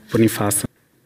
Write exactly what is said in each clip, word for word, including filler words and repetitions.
Boniface.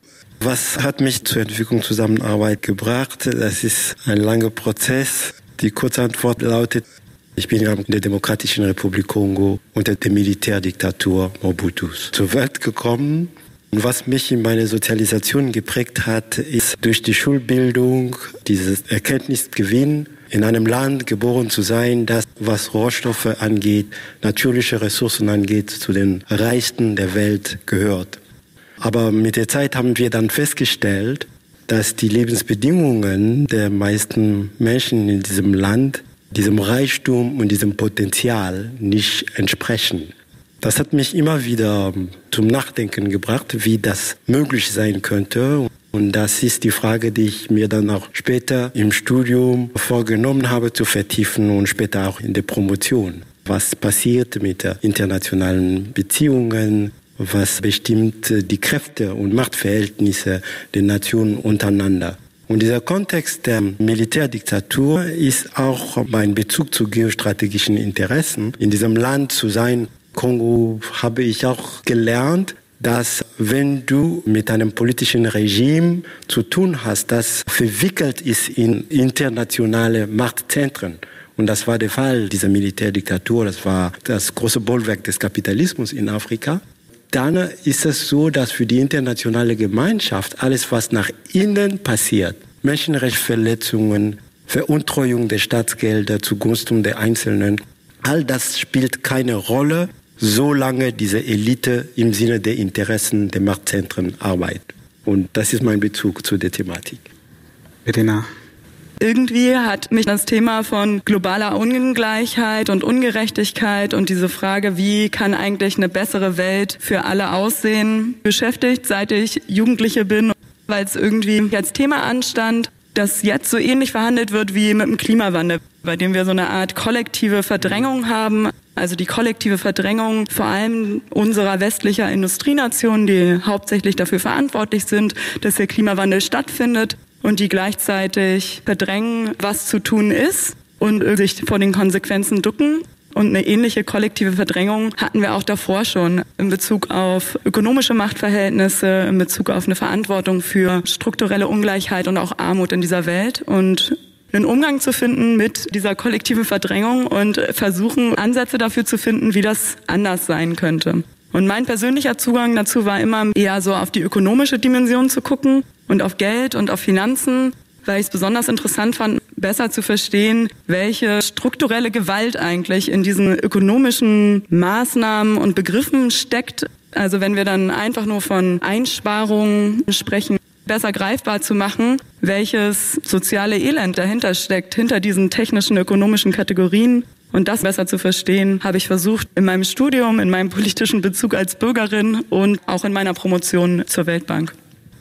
Was hat mich zur Entwicklungszusammenarbeit gebracht? Das ist ein langer Prozess. Die Kurzantwort lautet, ich bin in der Demokratischen Republik Kongo unter der Militärdiktatur Mobutus zur Welt gekommen. Und was mich in meiner Sozialisation geprägt hat, ist durch die Schulbildung, dieses Erkenntnisgewinn, in einem Land geboren zu sein, das, was Rohstoffe angeht, natürliche Ressourcen angeht, zu den reichsten der Welt gehört. Aber mit der Zeit haben wir dann festgestellt, dass die Lebensbedingungen der meisten Menschen in diesem Land diesem Reichtum und diesem Potenzial nicht entsprechen. Das hat mich immer wieder zum Nachdenken gebracht, wie das möglich sein könnte. Und das ist die Frage, die ich mir dann auch später im Studium vorgenommen habe zu vertiefen und später auch in der Promotion. Was passiert mit den internationalen Beziehungen? Was bestimmt die Kräfte und Machtverhältnisse der Nationen untereinander? Und dieser Kontext der Militärdiktatur ist auch mein Bezug zu geostrategischen Interessen. In diesem Land zu sein, Kongo, habe ich auch gelernt, dass wenn du mit einem politischen Regime zu tun hast, das verwickelt ist in internationale Machtzentren, und das war der Fall dieser Militärdiktatur, das war das große Bollwerk des Kapitalismus in Afrika, dann ist es so, dass für die internationale Gemeinschaft alles, was nach innen passiert, Menschenrechtsverletzungen, Veruntreuung der Staatsgelder zugunsten der Einzelnen, all das spielt keine Rolle, solange diese Elite im Sinne der Interessen der Machtzentren arbeitet. Und das ist mein Bezug zu der Thematik. Verena. Irgendwie hat mich das Thema von globaler Ungleichheit und Ungerechtigkeit und diese Frage, wie kann eigentlich eine bessere Welt für alle aussehen, beschäftigt, seit ich Jugendliche bin, weil es irgendwie als Thema anstand, das jetzt so ähnlich verhandelt wird wie mit dem Klimawandel, bei dem wir so eine Art kollektive Verdrängung haben. Also die kollektive Verdrängung vor allem unserer westlicher Industrienationen, die hauptsächlich dafür verantwortlich sind, dass der Klimawandel stattfindet und die gleichzeitig verdrängen, was zu tun ist und sich vor den Konsequenzen ducken. Und eine ähnliche kollektive Verdrängung hatten wir auch davor schon in Bezug auf ökonomische Machtverhältnisse, in Bezug auf eine Verantwortung für strukturelle Ungleichheit und auch Armut in dieser Welt. Und einen Umgang zu finden mit dieser kollektiven Verdrängung und versuchen, Ansätze dafür zu finden, wie das anders sein könnte. Und mein persönlicher Zugang dazu war immer eher so auf die ökonomische Dimension zu gucken und auf Geld und auf Finanzen, weil ich es besonders interessant fand, besser zu verstehen, welche strukturelle Gewalt eigentlich in diesen ökonomischen Maßnahmen und Begriffen steckt. Also wenn wir dann einfach nur von Einsparungen sprechen, besser greifbar zu machen, welches soziale Elend dahinter steckt, hinter diesen technischen, ökonomischen Kategorien. Und das besser zu verstehen, habe ich versucht in meinem Studium, in meinem politischen Bezug als Bürgerin und auch in meiner Promotion zur Weltbank.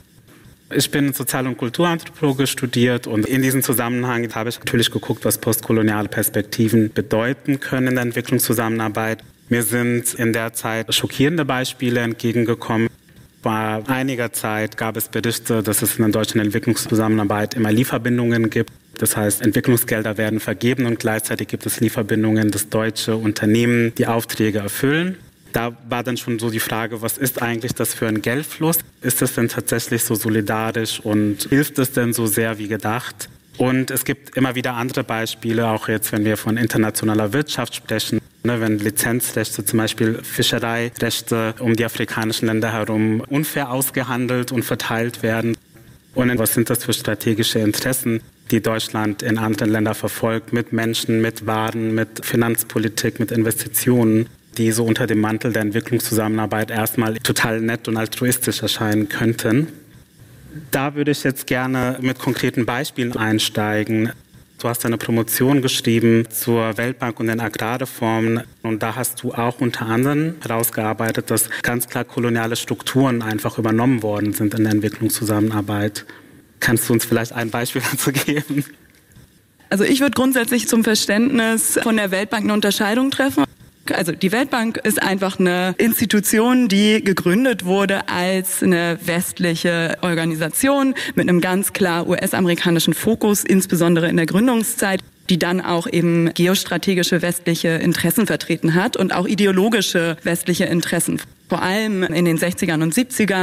Ich bin Sozial- und Kulturanthropologe studiert und in diesem Zusammenhang habe ich natürlich geguckt, was postkoloniale Perspektiven bedeuten können in der Entwicklungszusammenarbeit. Mir sind in der Zeit schockierende Beispiele entgegengekommen. Vor einiger Zeit gab es Berichte, dass es in der deutschen Entwicklungszusammenarbeit immer Lieferbindungen gibt. Das heißt, Entwicklungsgelder werden vergeben und gleichzeitig gibt es Lieferbindungen, dass deutsche Unternehmen die Aufträge erfüllen. Da war dann schon so die Frage, was ist eigentlich das für ein Geldfluss? Ist es denn tatsächlich so solidarisch und hilft es denn so sehr wie gedacht? Und es gibt immer wieder andere Beispiele, auch jetzt, wenn wir von internationaler Wirtschaft sprechen, ne, wenn Lizenzrechte, zum Beispiel Fischereirechte um die afrikanischen Länder herum unfair ausgehandelt und verteilt werden. Und was sind das für strategische Interessen, die Deutschland in anderen Ländern verfolgt, mit Menschen, mit Waren, mit Finanzpolitik, mit Investitionen, die so unter dem Mantel der Entwicklungszusammenarbeit erstmal total nett und altruistisch erscheinen könnten. Da würde ich jetzt gerne mit konkreten Beispielen einsteigen. Du hast eine Promotion geschrieben zur Weltbank und den Agrarreformen und da hast du auch unter anderem herausgearbeitet, dass ganz klar koloniale Strukturen einfach übernommen worden sind in der Entwicklungszusammenarbeit. Kannst du uns vielleicht ein Beispiel dazu geben? Also ich würde grundsätzlich zum Verständnis von der Weltbank eine Unterscheidung treffen. Also die Weltbank ist einfach eine Institution, die gegründet wurde als eine westliche Organisation mit einem ganz klar U S-amerikanischen Fokus, insbesondere in der Gründungszeit, die dann auch eben geostrategische westliche Interessen vertreten hat und auch ideologische westliche Interessen. Vor allem in den sechzigern und siebzigern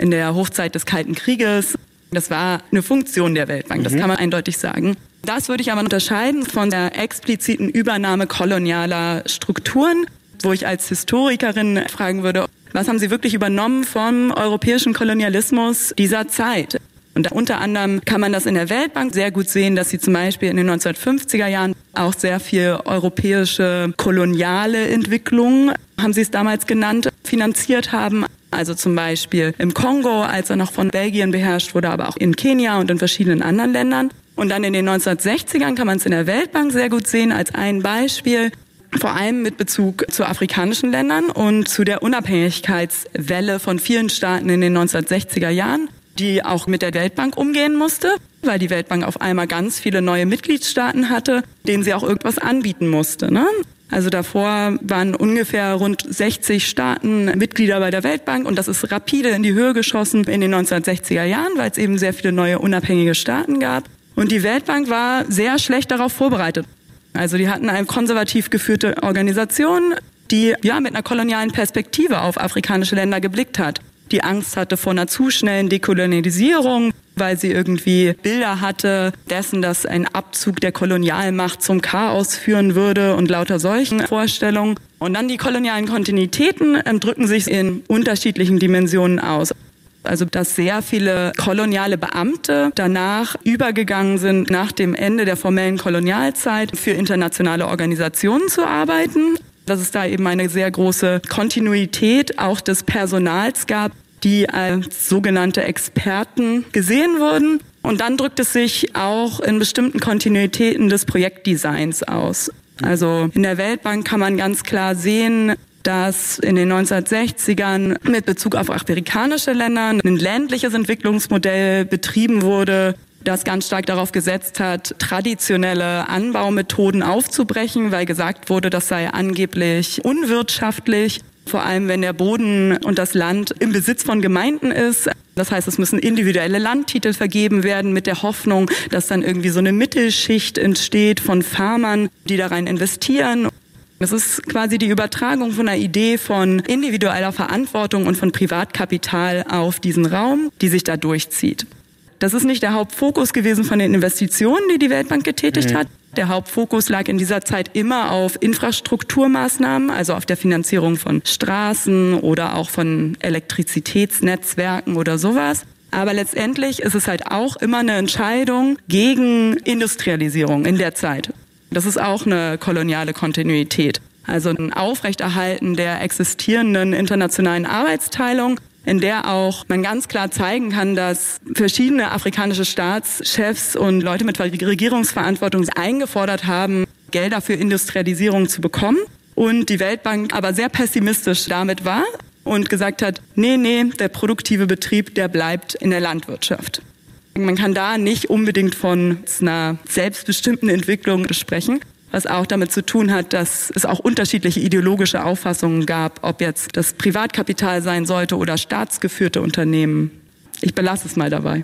in der Hochzeit des Kalten Krieges. Das war eine Funktion der Weltbank, das kann man eindeutig sagen. Das würde ich aber unterscheiden von der expliziten Übernahme kolonialer Strukturen, wo ich als Historikerin fragen würde, was haben Sie wirklich übernommen vom europäischen Kolonialismus dieser Zeit? Und unter anderem kann man das in der Weltbank sehr gut sehen, dass sie zum Beispiel in den neunzehnhundertfünfziger Jahren auch sehr viel europäische koloniale Entwicklung, haben sie es damals genannt, finanziert haben. Also zum Beispiel im Kongo, als er noch von Belgien beherrscht wurde, aber auch in Kenia und in verschiedenen anderen Ländern. Und dann in den neunzehnhundertsechzigern kann man es in der Weltbank sehr gut sehen als ein Beispiel, vor allem mit Bezug zu afrikanischen Ländern und zu der Unabhängigkeitswelle von vielen Staaten in den neunzehnhundertsechziger Jahren, die auch mit der Weltbank umgehen musste, weil die Weltbank auf einmal ganz viele neue Mitgliedstaaten hatte, denen sie auch irgendwas anbieten musste, ne? Also davor waren ungefähr rund sechzig Staaten Mitglieder bei der Weltbank und das ist rapide in die Höhe geschossen in den neunzehnhundertsechziger Jahren, weil es eben sehr viele neue unabhängige Staaten gab. Und die Weltbank war sehr schlecht darauf vorbereitet. Also die hatten eine konservativ geführte Organisation, die ja mit einer kolonialen Perspektive auf afrikanische Länder geblickt hat, die Angst hatte vor einer zu schnellen Dekolonialisierung, weil sie irgendwie Bilder hatte dessen, dass ein Abzug der Kolonialmacht zum Chaos führen würde und lauter solchen Vorstellungen. Und dann die kolonialen Kontinuitäten ähm, drücken sich in unterschiedlichen Dimensionen aus. Also dass sehr viele koloniale Beamte danach übergegangen sind, nach dem Ende der formellen Kolonialzeit für internationale Organisationen zu arbeiten. Dass es da eben eine sehr große Kontinuität auch des Personals gab, die als sogenannte Experten gesehen wurden. Und dann drückt es sich auch in bestimmten Kontinuitäten des Projektdesigns aus. Also in der Weltbank kann man ganz klar sehen, dass in den neunzehnhundertsechzigern mit Bezug auf afrikanische Länder ein ländliches Entwicklungsmodell betrieben wurde, das ganz stark darauf gesetzt hat, traditionelle Anbaumethoden aufzubrechen, weil gesagt wurde, das sei angeblich unwirtschaftlich, vor allem wenn der Boden und das Land im Besitz von Gemeinden ist. Das heißt, es müssen individuelle Landtitel vergeben werden mit der Hoffnung, dass dann irgendwie so eine Mittelschicht entsteht von Farmern, die da rein investieren. Das ist quasi die Übertragung von einer Idee von individueller Verantwortung und von Privatkapital auf diesen Raum, die sich da durchzieht. Das ist nicht der Hauptfokus gewesen von den Investitionen, die die Weltbank getätigt mhm. hat. Der Hauptfokus lag in dieser Zeit immer auf Infrastrukturmaßnahmen, also auf der Finanzierung von Straßen oder auch von Elektrizitätsnetzwerken oder sowas. Aber letztendlich ist es halt auch immer eine Entscheidung gegen Industrialisierung in der Zeit. Das ist auch eine koloniale Kontinuität. Also ein Aufrechterhalten der existierenden internationalen Arbeitsteilung, in der auch man ganz klar zeigen kann, dass verschiedene afrikanische Staatschefs und Leute mit Regierungsverantwortung eingefordert haben, Gelder für Industrialisierung zu bekommen. Und die Weltbank aber sehr pessimistisch damit war und gesagt hat, nee, nee, der produktive Betrieb, der bleibt in der Landwirtschaft. Man kann da nicht unbedingt von einer selbstbestimmten Entwicklung sprechen, was auch damit zu tun hat, dass es auch unterschiedliche ideologische Auffassungen gab, ob jetzt das Privatkapital sein sollte oder staatsgeführte Unternehmen. Ich belasse es mal dabei.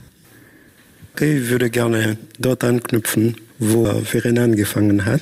Ich würde gerne dort anknüpfen, wo Verena angefangen hat.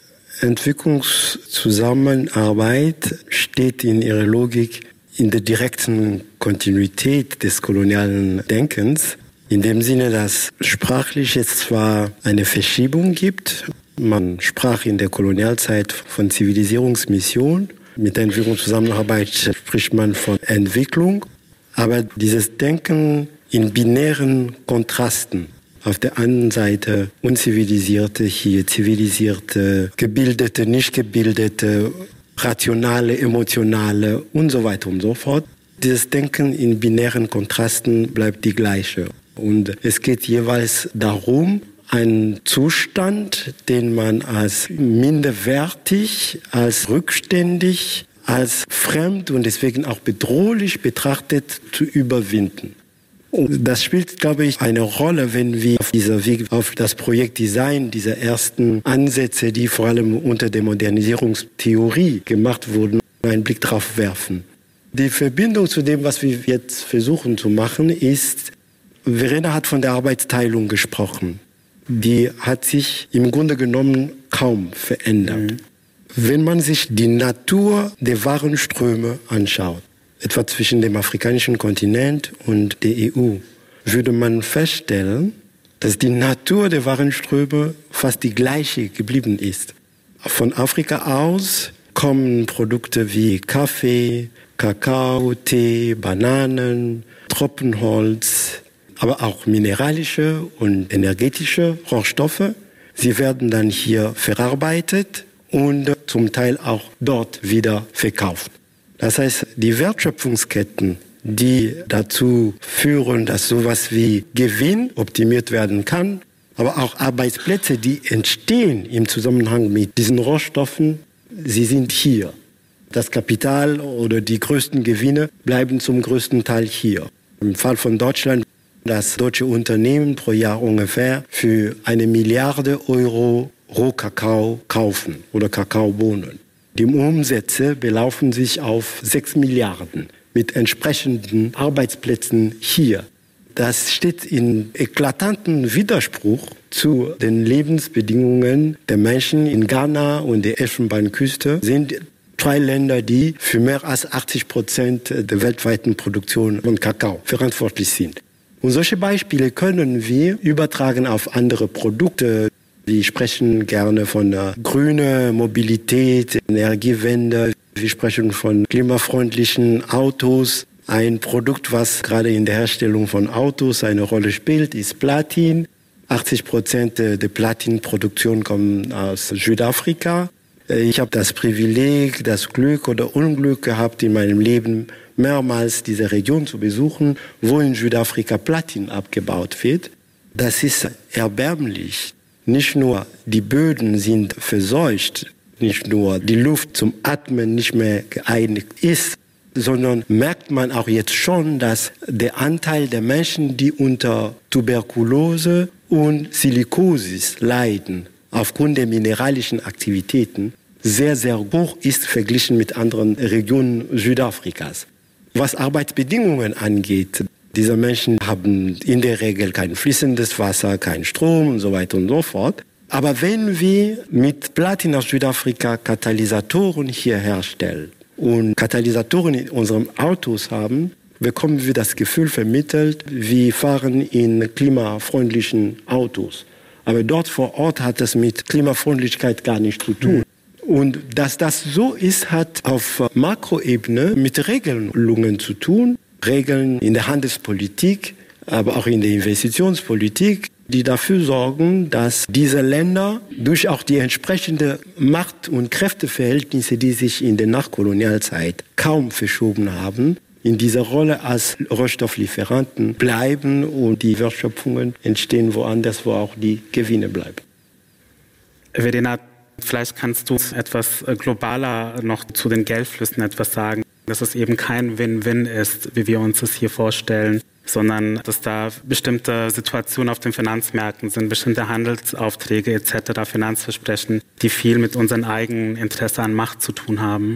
Entwicklungszusammenarbeit steht in ihrer Logik in der direkten Kontinuität des kolonialen Denkens, in dem Sinne, dass sprachlich jetzt zwar eine Verschiebung gibt. Man sprach in der Kolonialzeit von Zivilisierungsmission. Mit der Entwicklungszusammenarbeit spricht man von Entwicklung. Aber dieses Denken in binären Kontrasten. Auf der einen Seite unzivilisierte, hier zivilisierte, gebildete, nicht gebildete, rationale, emotionale und so weiter und so fort. Dieses Denken in binären Kontrasten bleibt die gleiche. Und es geht jeweils darum, einen Zustand, den man als minderwertig, als rückständig, als fremd und deswegen auch bedrohlich betrachtet, zu überwinden. Und das spielt, glaube ich, eine Rolle, wenn wir auf dieser Weg, auf das Projektdesign dieser ersten Ansätze, die vor allem unter der Modernisierungstheorie gemacht wurden, einen Blick drauf werfen. Die Verbindung zu dem, was wir jetzt versuchen zu machen, ist, Verena hat von der Arbeitsteilung gesprochen. Die hat sich im Grunde genommen kaum verändert. Mhm. Wenn man sich die Natur der Warenströme anschaut, etwa zwischen dem afrikanischen Kontinent und der E U, würde man feststellen, dass die Natur der Warenströme fast die gleiche geblieben ist. Von Afrika aus kommen Produkte wie Kaffee, Kakao, Tee, Bananen, Tropenholz, aber auch mineralische und energetische Rohstoffe. Sie werden dann hier verarbeitet und zum Teil auch dort wieder verkauft. Das heißt, die Wertschöpfungsketten, die dazu führen, dass sowas wie Gewinn optimiert werden kann, aber auch Arbeitsplätze, die entstehen im Zusammenhang mit diesen Rohstoffen, sie sind hier. Das Kapital oder die größten Gewinne bleiben zum größten Teil hier. Im Fall von Deutschland, das deutsche Unternehmen pro Jahr ungefähr für eine Milliarde Euro Rohkakao kaufen oder Kakaobohnen. Die Umsätze belaufen sich auf sechs Milliarden mit entsprechenden Arbeitsplätzen hier. Das steht in eklatantem Widerspruch zu den Lebensbedingungen der Menschen in Ghana und der Elfenbeinküste. Sind zwei Länder, die für mehr als achtzig Prozent der weltweiten Produktion von Kakao verantwortlich sind. Und solche Beispiele können wir übertragen auf andere Produkte. Wir sprechen gerne von der grünen Mobilität, Energiewende. Wir sprechen von klimafreundlichen Autos. Ein Produkt, was gerade in der Herstellung von Autos eine Rolle spielt, ist Platin. achtzig Prozent der Platinproduktion kommen aus Südafrika. Ich habe das Privileg, das Glück oder Unglück gehabt, in meinem Leben mehrmals diese Region zu besuchen, wo in Südafrika Platin abgebaut wird. Das ist erbärmlich. Nicht nur die Böden sind verseucht, nicht nur die Luft zum Atmen nicht mehr geeignet ist, sondern merkt man auch jetzt schon, dass der Anteil der Menschen, die unter Tuberkulose und Silikosis leiden, aufgrund der mineralischen Aktivitäten, sehr, sehr hoch ist verglichen mit anderen Regionen Südafrikas. Was Arbeitsbedingungen angeht, diese Menschen haben in der Regel kein fließendes Wasser, keinen Strom und so weiter und so fort. Aber wenn wir mit Platin aus Südafrika Katalysatoren hier herstellen und Katalysatoren in unseren Autos haben, bekommen wir das Gefühl vermittelt, wir fahren in klimafreundlichen Autos. Aber dort vor Ort hat es mit Klimafreundlichkeit gar nichts zu tun. Und dass das so ist, hat auf Makroebene mit Regelungen zu tun. Regeln in der Handelspolitik, aber auch in der Investitionspolitik, die dafür sorgen, dass diese Länder durch auch die entsprechende Macht- und Kräfteverhältnisse, die sich in der Nachkolonialzeit kaum verschoben haben, in dieser Rolle als Rohstofflieferanten bleiben und die Wertschöpfungen entstehen woanders, wo auch die Gewinne bleiben. Verena, vielleicht kannst du etwas globaler noch zu den Geldflüssen etwas sagen, dass es eben kein Win-Win ist, wie wir uns es hier vorstellen, sondern dass da bestimmte Situationen auf den Finanzmärkten sind, bestimmte Handelsaufträge et cetera, Finanzversprechen, die viel mit unserem eigenen Interesse an Macht zu tun haben.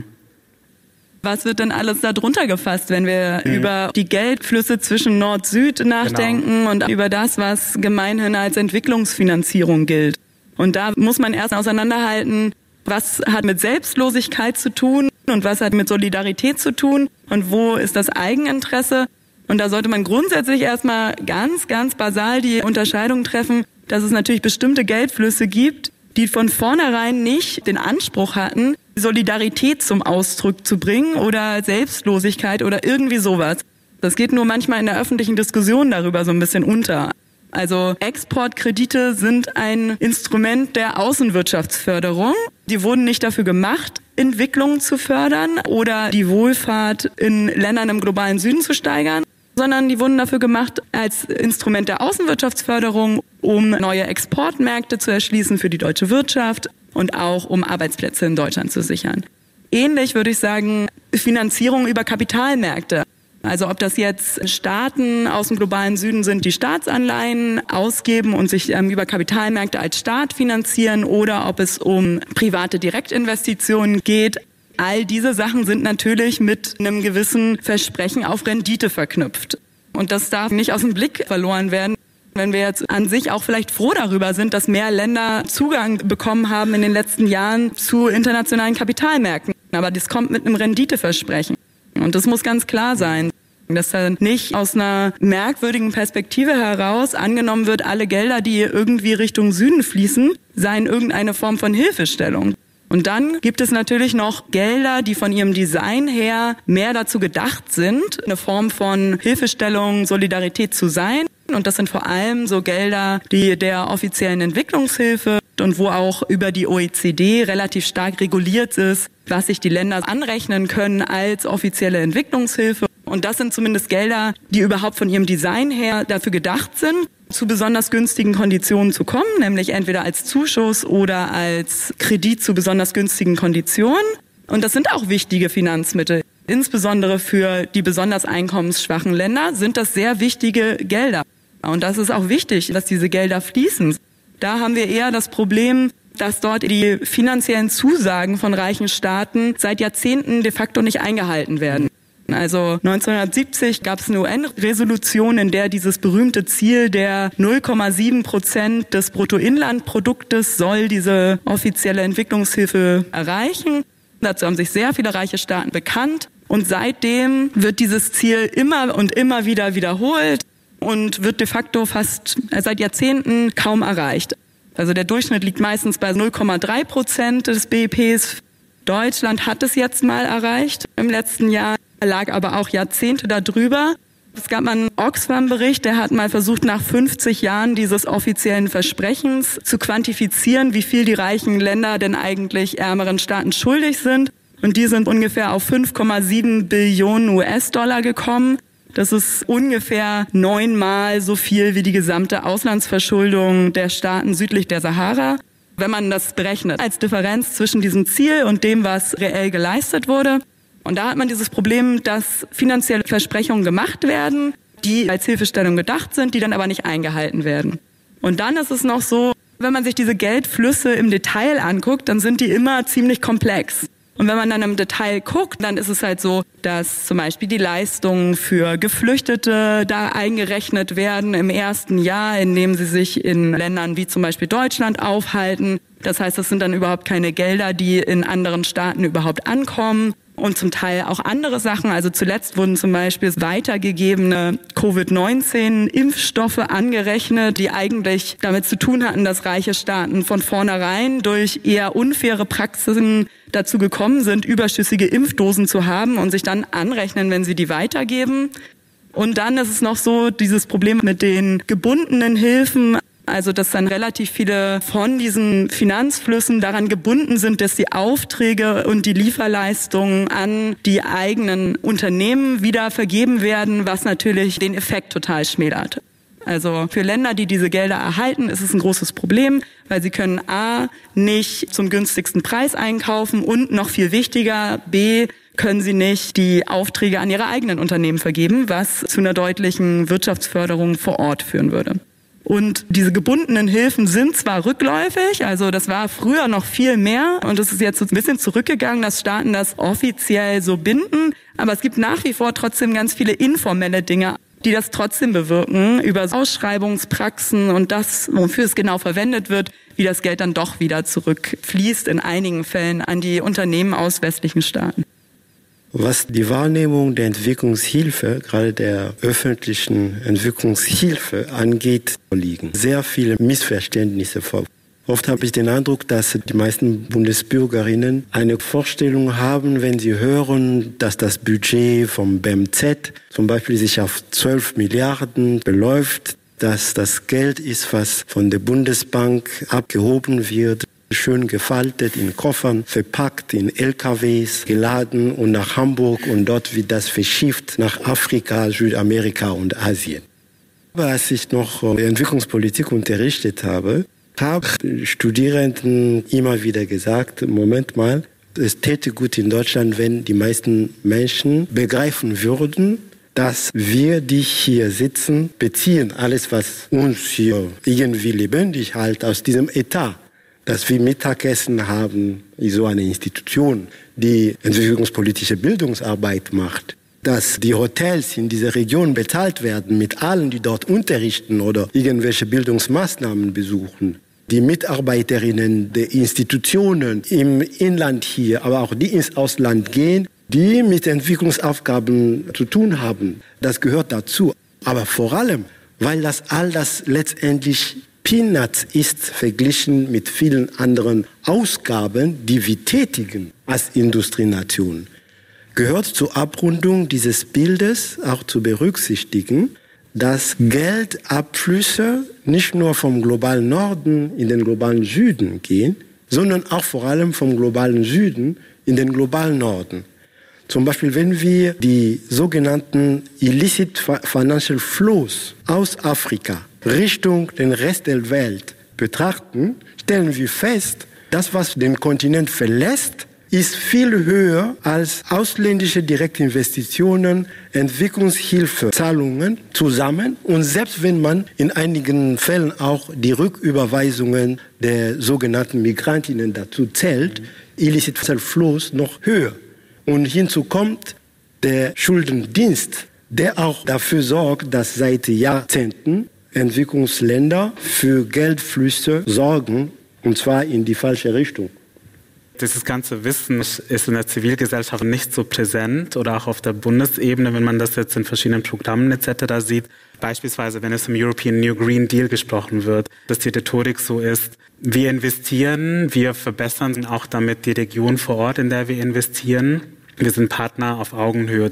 Was wird denn alles da drunter gefasst, wenn wir mhm. über die Geldflüsse zwischen Nord-Süd nachdenken genau. und über das, was gemeinhin als Entwicklungsfinanzierung gilt? Und da muss man erst auseinanderhalten, was hat mit Selbstlosigkeit zu tun und was hat mit Solidarität zu tun und wo ist das Eigeninteresse? Und da sollte man grundsätzlich erstmal ganz, ganz basal die Unterscheidung treffen, dass es natürlich bestimmte Geldflüsse gibt, die von vornherein nicht den Anspruch hatten, Solidarität zum Ausdruck zu bringen oder Selbstlosigkeit oder irgendwie sowas. Das geht nur manchmal in der öffentlichen Diskussion darüber so ein bisschen unter. Also Exportkredite sind ein Instrument der Außenwirtschaftsförderung. Die wurden nicht dafür gemacht, Entwicklung zu fördern oder die Wohlfahrt in Ländern im globalen Süden zu steigern, sondern die wurden dafür gemacht als Instrument der Außenwirtschaftsförderung, um neue Exportmärkte zu erschließen für die deutsche Wirtschaft und auch um Arbeitsplätze in Deutschland zu sichern. Ähnlich würde ich sagen, Finanzierung über Kapitalmärkte. Also ob das jetzt Staaten aus dem globalen Süden sind, die Staatsanleihen ausgeben und sich ähm, über Kapitalmärkte als Staat finanzieren oder ob es um private Direktinvestitionen geht. All diese Sachen sind natürlich mit einem gewissen Versprechen auf Rendite verknüpft. Und das darf nicht aus dem Blick verloren werden. Wenn wir jetzt an sich auch vielleicht froh darüber sind, dass mehr Länder Zugang bekommen haben in den letzten Jahren zu internationalen Kapitalmärkten. Aber das kommt mit einem Renditeversprechen. Und das muss ganz klar sein, dass da nicht aus einer merkwürdigen Perspektive heraus angenommen wird, alle Gelder, die irgendwie Richtung Süden fließen, seien irgendeine Form von Hilfestellung. Und dann gibt es natürlich noch Gelder, die von ihrem Design her mehr dazu gedacht sind, eine Form von Hilfestellung, Solidarität zu sein. Und das sind vor allem so Gelder, die der offiziellen Entwicklungshilfe und wo auch über die O E C D relativ stark reguliert ist, was sich die Länder anrechnen können als offizielle Entwicklungshilfe. Und das sind zumindest Gelder, die überhaupt von ihrem Design her dafür gedacht sind, zu besonders günstigen Konditionen zu kommen, nämlich entweder als Zuschuss oder als Kredit zu besonders günstigen Konditionen. Und das sind auch wichtige Finanzmittel. Insbesondere für die besonders einkommensschwachen Länder sind das sehr wichtige Gelder. Und das ist auch wichtig, dass diese Gelder fließen. Da haben wir eher das Problem, dass dort die finanziellen Zusagen von reichen Staaten seit Jahrzehnten de facto nicht eingehalten werden. Also neunzehnhundertsiebzig gab es eine U N-Resolution, in der dieses berühmte Ziel der null Komma sieben Prozent des Bruttoinlandproduktes soll diese offizielle Entwicklungshilfe erreichen. Dazu haben sich sehr viele reiche Staaten bekannt. Und seitdem wird dieses Ziel immer und immer wieder wiederholt und wird de facto fast seit Jahrzehnten kaum erreicht. Also der Durchschnitt liegt meistens bei null Komma drei Prozent des B I Ps. Deutschland hat es jetzt mal erreicht im letzten Jahr, lag aber auch Jahrzehnte darüber. Es gab mal einen Oxfam-Bericht, der hat mal versucht, nach fünfzig Jahren dieses offiziellen Versprechens zu quantifizieren, wie viel die reichen Länder denn eigentlich ärmeren Staaten schuldig sind. Und die sind ungefähr auf fünf Komma sieben Billionen U S-Dollar gekommen. Das ist ungefähr neunmal so viel wie die gesamte Auslandsverschuldung der Staaten südlich der Sahara. Wenn man das berechnet als Differenz zwischen diesem Ziel und dem, was reell geleistet wurde. Und da hat man dieses Problem, dass finanzielle Versprechungen gemacht werden, die als Hilfestellung gedacht sind, die dann aber nicht eingehalten werden. Und dann ist es noch so, wenn man sich diese Geldflüsse im Detail anguckt, dann sind die immer ziemlich komplex. Und wenn man dann im Detail guckt, dann ist es halt so, dass zum Beispiel die Leistungen für Geflüchtete da eingerechnet werden im ersten Jahr, in dem sie sich in Ländern wie zum Beispiel Deutschland aufhalten. Das heißt, das sind dann überhaupt keine Gelder, die in anderen Staaten überhaupt ankommen. Und zum Teil auch andere Sachen. Also zuletzt wurden zum Beispiel weitergegebene Covid neunzehn Impfstoffe angerechnet, die eigentlich damit zu tun hatten, dass reiche Staaten von vornherein durch eher unfaire Praxisen dazu gekommen sind, überschüssige Impfdosen zu haben und sich dann anrechnen, wenn sie die weitergeben. Und dann ist es noch so, dieses Problem mit den gebundenen Hilfen. Also dass dann relativ viele von diesen Finanzflüssen daran gebunden sind, dass die Aufträge und die Lieferleistungen an die eigenen Unternehmen wieder vergeben werden, was natürlich den Effekt total schmälert. Also für Länder, die diese Gelder erhalten, ist es ein großes Problem, weil sie können a. nicht zum günstigsten Preis einkaufen und noch viel wichtiger, b. können sie nicht die Aufträge an ihre eigenen Unternehmen vergeben, was zu einer deutlichen Wirtschaftsförderung vor Ort führen würde. Und diese gebundenen Hilfen sind zwar rückläufig, also das war früher noch viel mehr und es ist jetzt so ein bisschen zurückgegangen, dass Staaten das offiziell so binden, aber es gibt nach wie vor trotzdem ganz viele informelle Dinge, die das trotzdem bewirken, über Ausschreibungspraxen und das, wofür es genau verwendet wird, wie das Geld dann doch wieder zurückfließt, in einigen Fällen an die Unternehmen aus westlichen Staaten. Was die Wahrnehmung der Entwicklungshilfe, gerade der öffentlichen Entwicklungshilfe angeht, liegen sehr viele Missverständnisse vor. Oft habe ich den Eindruck, dass die meisten Bundesbürgerinnen eine Vorstellung haben, wenn sie hören, dass das Budget vom B M Z zum Beispiel sich auf zwölf Milliarden beläuft, dass das Geld ist, was von der Bundesbank abgehoben wird, schön gefaltet, in Koffern verpackt, in L K Ws geladen und nach Hamburg und dort wird das verschifft nach Afrika, Südamerika und Asien. Aber als ich noch Entwicklungspolitik unterrichtet habe, habe Studierenden immer wieder gesagt, Moment mal, es täte gut in Deutschland, wenn die meisten Menschen begreifen würden, dass wir, die hier sitzen, beziehen alles, was uns hier irgendwie lebendig hält, aus diesem Etat. Dass wir Mittagessen haben, wie so eine Institution, die entwicklungspolitische Bildungsarbeit macht. Dass die Hotels in dieser Region bezahlt werden mit allen, die dort unterrichten oder irgendwelche Bildungsmaßnahmen besuchen. Die Mitarbeiterinnen der Institutionen im Inland hier, aber auch die ins Ausland gehen, die mit Entwicklungsaufgaben zu tun haben. Das gehört dazu. Aber vor allem, weil das all das letztendlich Peanuts ist, verglichen mit vielen anderen Ausgaben, die wir tätigen als Industrienation. Gehört zur Abrundung dieses Bildes auch zu berücksichtigen, dass Geldabflüsse nicht nur vom globalen Norden in den globalen Süden gehen, sondern auch vor allem vom globalen Süden in den globalen Norden. Zum Beispiel, wenn wir die sogenannten illicit financial flows aus Afrika Richtung den Rest der Welt betrachten, stellen wir fest, das, was den Kontinent verlässt, ist viel höher als ausländische Direktinvestitionen, Entwicklungshilfezahlungen zusammen. Und selbst wenn man in einigen Fällen auch die Rücküberweisungen der sogenannten Migrantinnen dazu zählt, illicit flows noch höher. Und hinzu kommt der Schuldendienst, der auch dafür sorgt, dass seit Jahrzehnten Entwicklungsländer für Geldflüsse sorgen, und zwar in die falsche Richtung. Dieses ganze Wissen ist in der Zivilgesellschaft nicht so präsent oder auch auf der Bundesebene, wenn man das jetzt in verschiedenen Programmen et cetera sieht. Beispielsweise, wenn es im European New Green Deal gesprochen wird, dass die Rhetorik so ist, wir investieren, wir verbessern auch damit die Region vor Ort, in der wir investieren. Wir sind Partner auf Augenhöhe.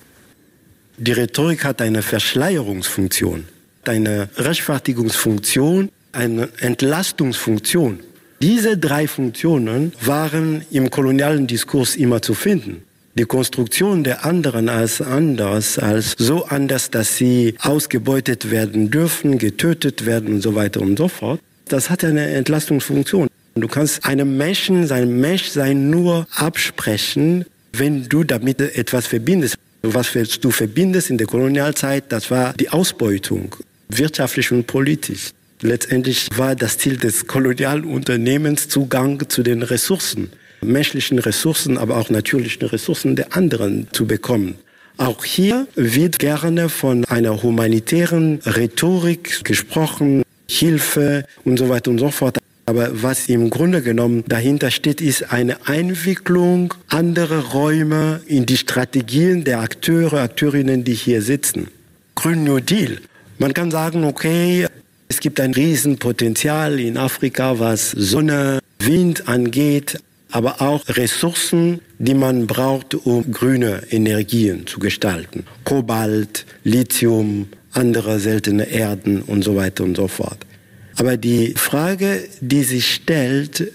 Die Rhetorik hat eine Verschleierungsfunktion, eine Rechtfertigungsfunktion, eine Entlastungsfunktion. Diese drei Funktionen waren im kolonialen Diskurs immer zu finden. Die Konstruktion der anderen als anders, als so anders, dass sie ausgebeutet werden dürfen, getötet werden und so weiter und so fort, das hat eine Entlastungsfunktion. Du kannst einem Menschen sein Menschsein nur absprechen, wenn du damit etwas verbindest. Was du verbindest in der Kolonialzeit, das war die Ausbeutung, wirtschaftlich und politisch. Letztendlich war das Ziel des Kolonialunternehmens Zugang zu den Ressourcen, menschlichen Ressourcen, aber auch natürlichen Ressourcen der anderen zu bekommen. Auch hier wird gerne von einer humanitären Rhetorik gesprochen, Hilfe und so weiter und so fort. Aber was im Grunde genommen dahinter steht, ist eine Einwicklung anderer Räume in die Strategien der Akteure, Akteurinnen, die hier sitzen. Grün New Deal. Man kann sagen, okay, es gibt ein Riesenpotenzial in Afrika, was Sonne, Wind angeht, aber auch Ressourcen, die man braucht, um grüne Energien zu gestalten. Kobalt, Lithium, andere seltene Erden und so weiter und so fort. Aber die Frage, die sich stellt,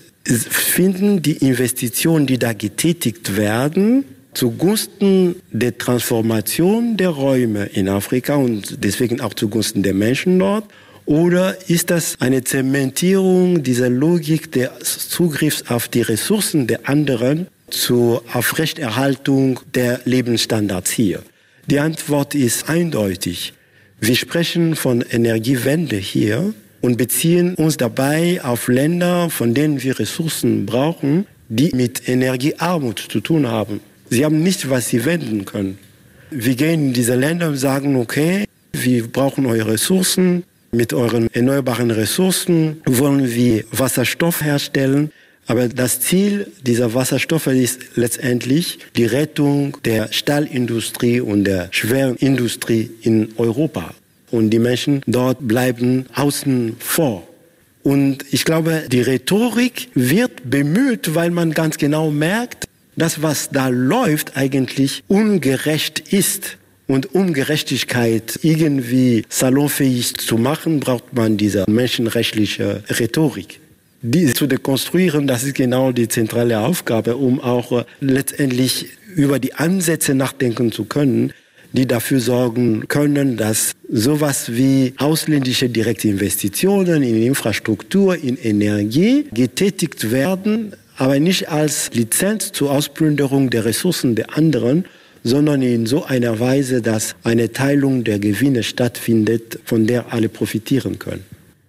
finden die Investitionen, die da getätigt werden, zugunsten der Transformation der Räume in Afrika und deswegen auch zugunsten der Menschen dort, oder ist das eine Zementierung dieser Logik des Zugriffs auf die Ressourcen der anderen zur Aufrechterhaltung der Lebensstandards hier? Die Antwort ist eindeutig. Wir sprechen von Energiewende hier und beziehen uns dabei auf Länder, von denen wir Ressourcen brauchen, die mit Energiearmut zu tun haben. Sie haben nicht, was sie wenden können. Wir gehen in diese Länder und sagen, okay, wir brauchen eure Ressourcen. Mit euren erneuerbaren Ressourcen wollen wir Wasserstoff herstellen. Aber das Ziel dieser Wasserstoffe ist letztendlich die Rettung der Stahlindustrie und der schweren Industrie in Europa. Und die Menschen dort bleiben außen vor. Und ich glaube, die Rhetorik wird bemüht, weil man ganz genau merkt, dass was da läuft eigentlich ungerecht ist. Und um Gerechtigkeit irgendwie salonfähig zu machen, braucht man diese menschenrechtliche Rhetorik. Die zu dekonstruieren, das ist genau die zentrale Aufgabe, um auch letztendlich über die Ansätze nachdenken zu können, die dafür sorgen können, dass sowas wie ausländische Direktinvestitionen in Infrastruktur, in Energie getätigt werden, aber nicht als Lizenz zur Ausplünderung der Ressourcen der anderen, sondern in so einer Weise, dass eine Teilung der Gewinne stattfindet, von der alle profitieren können.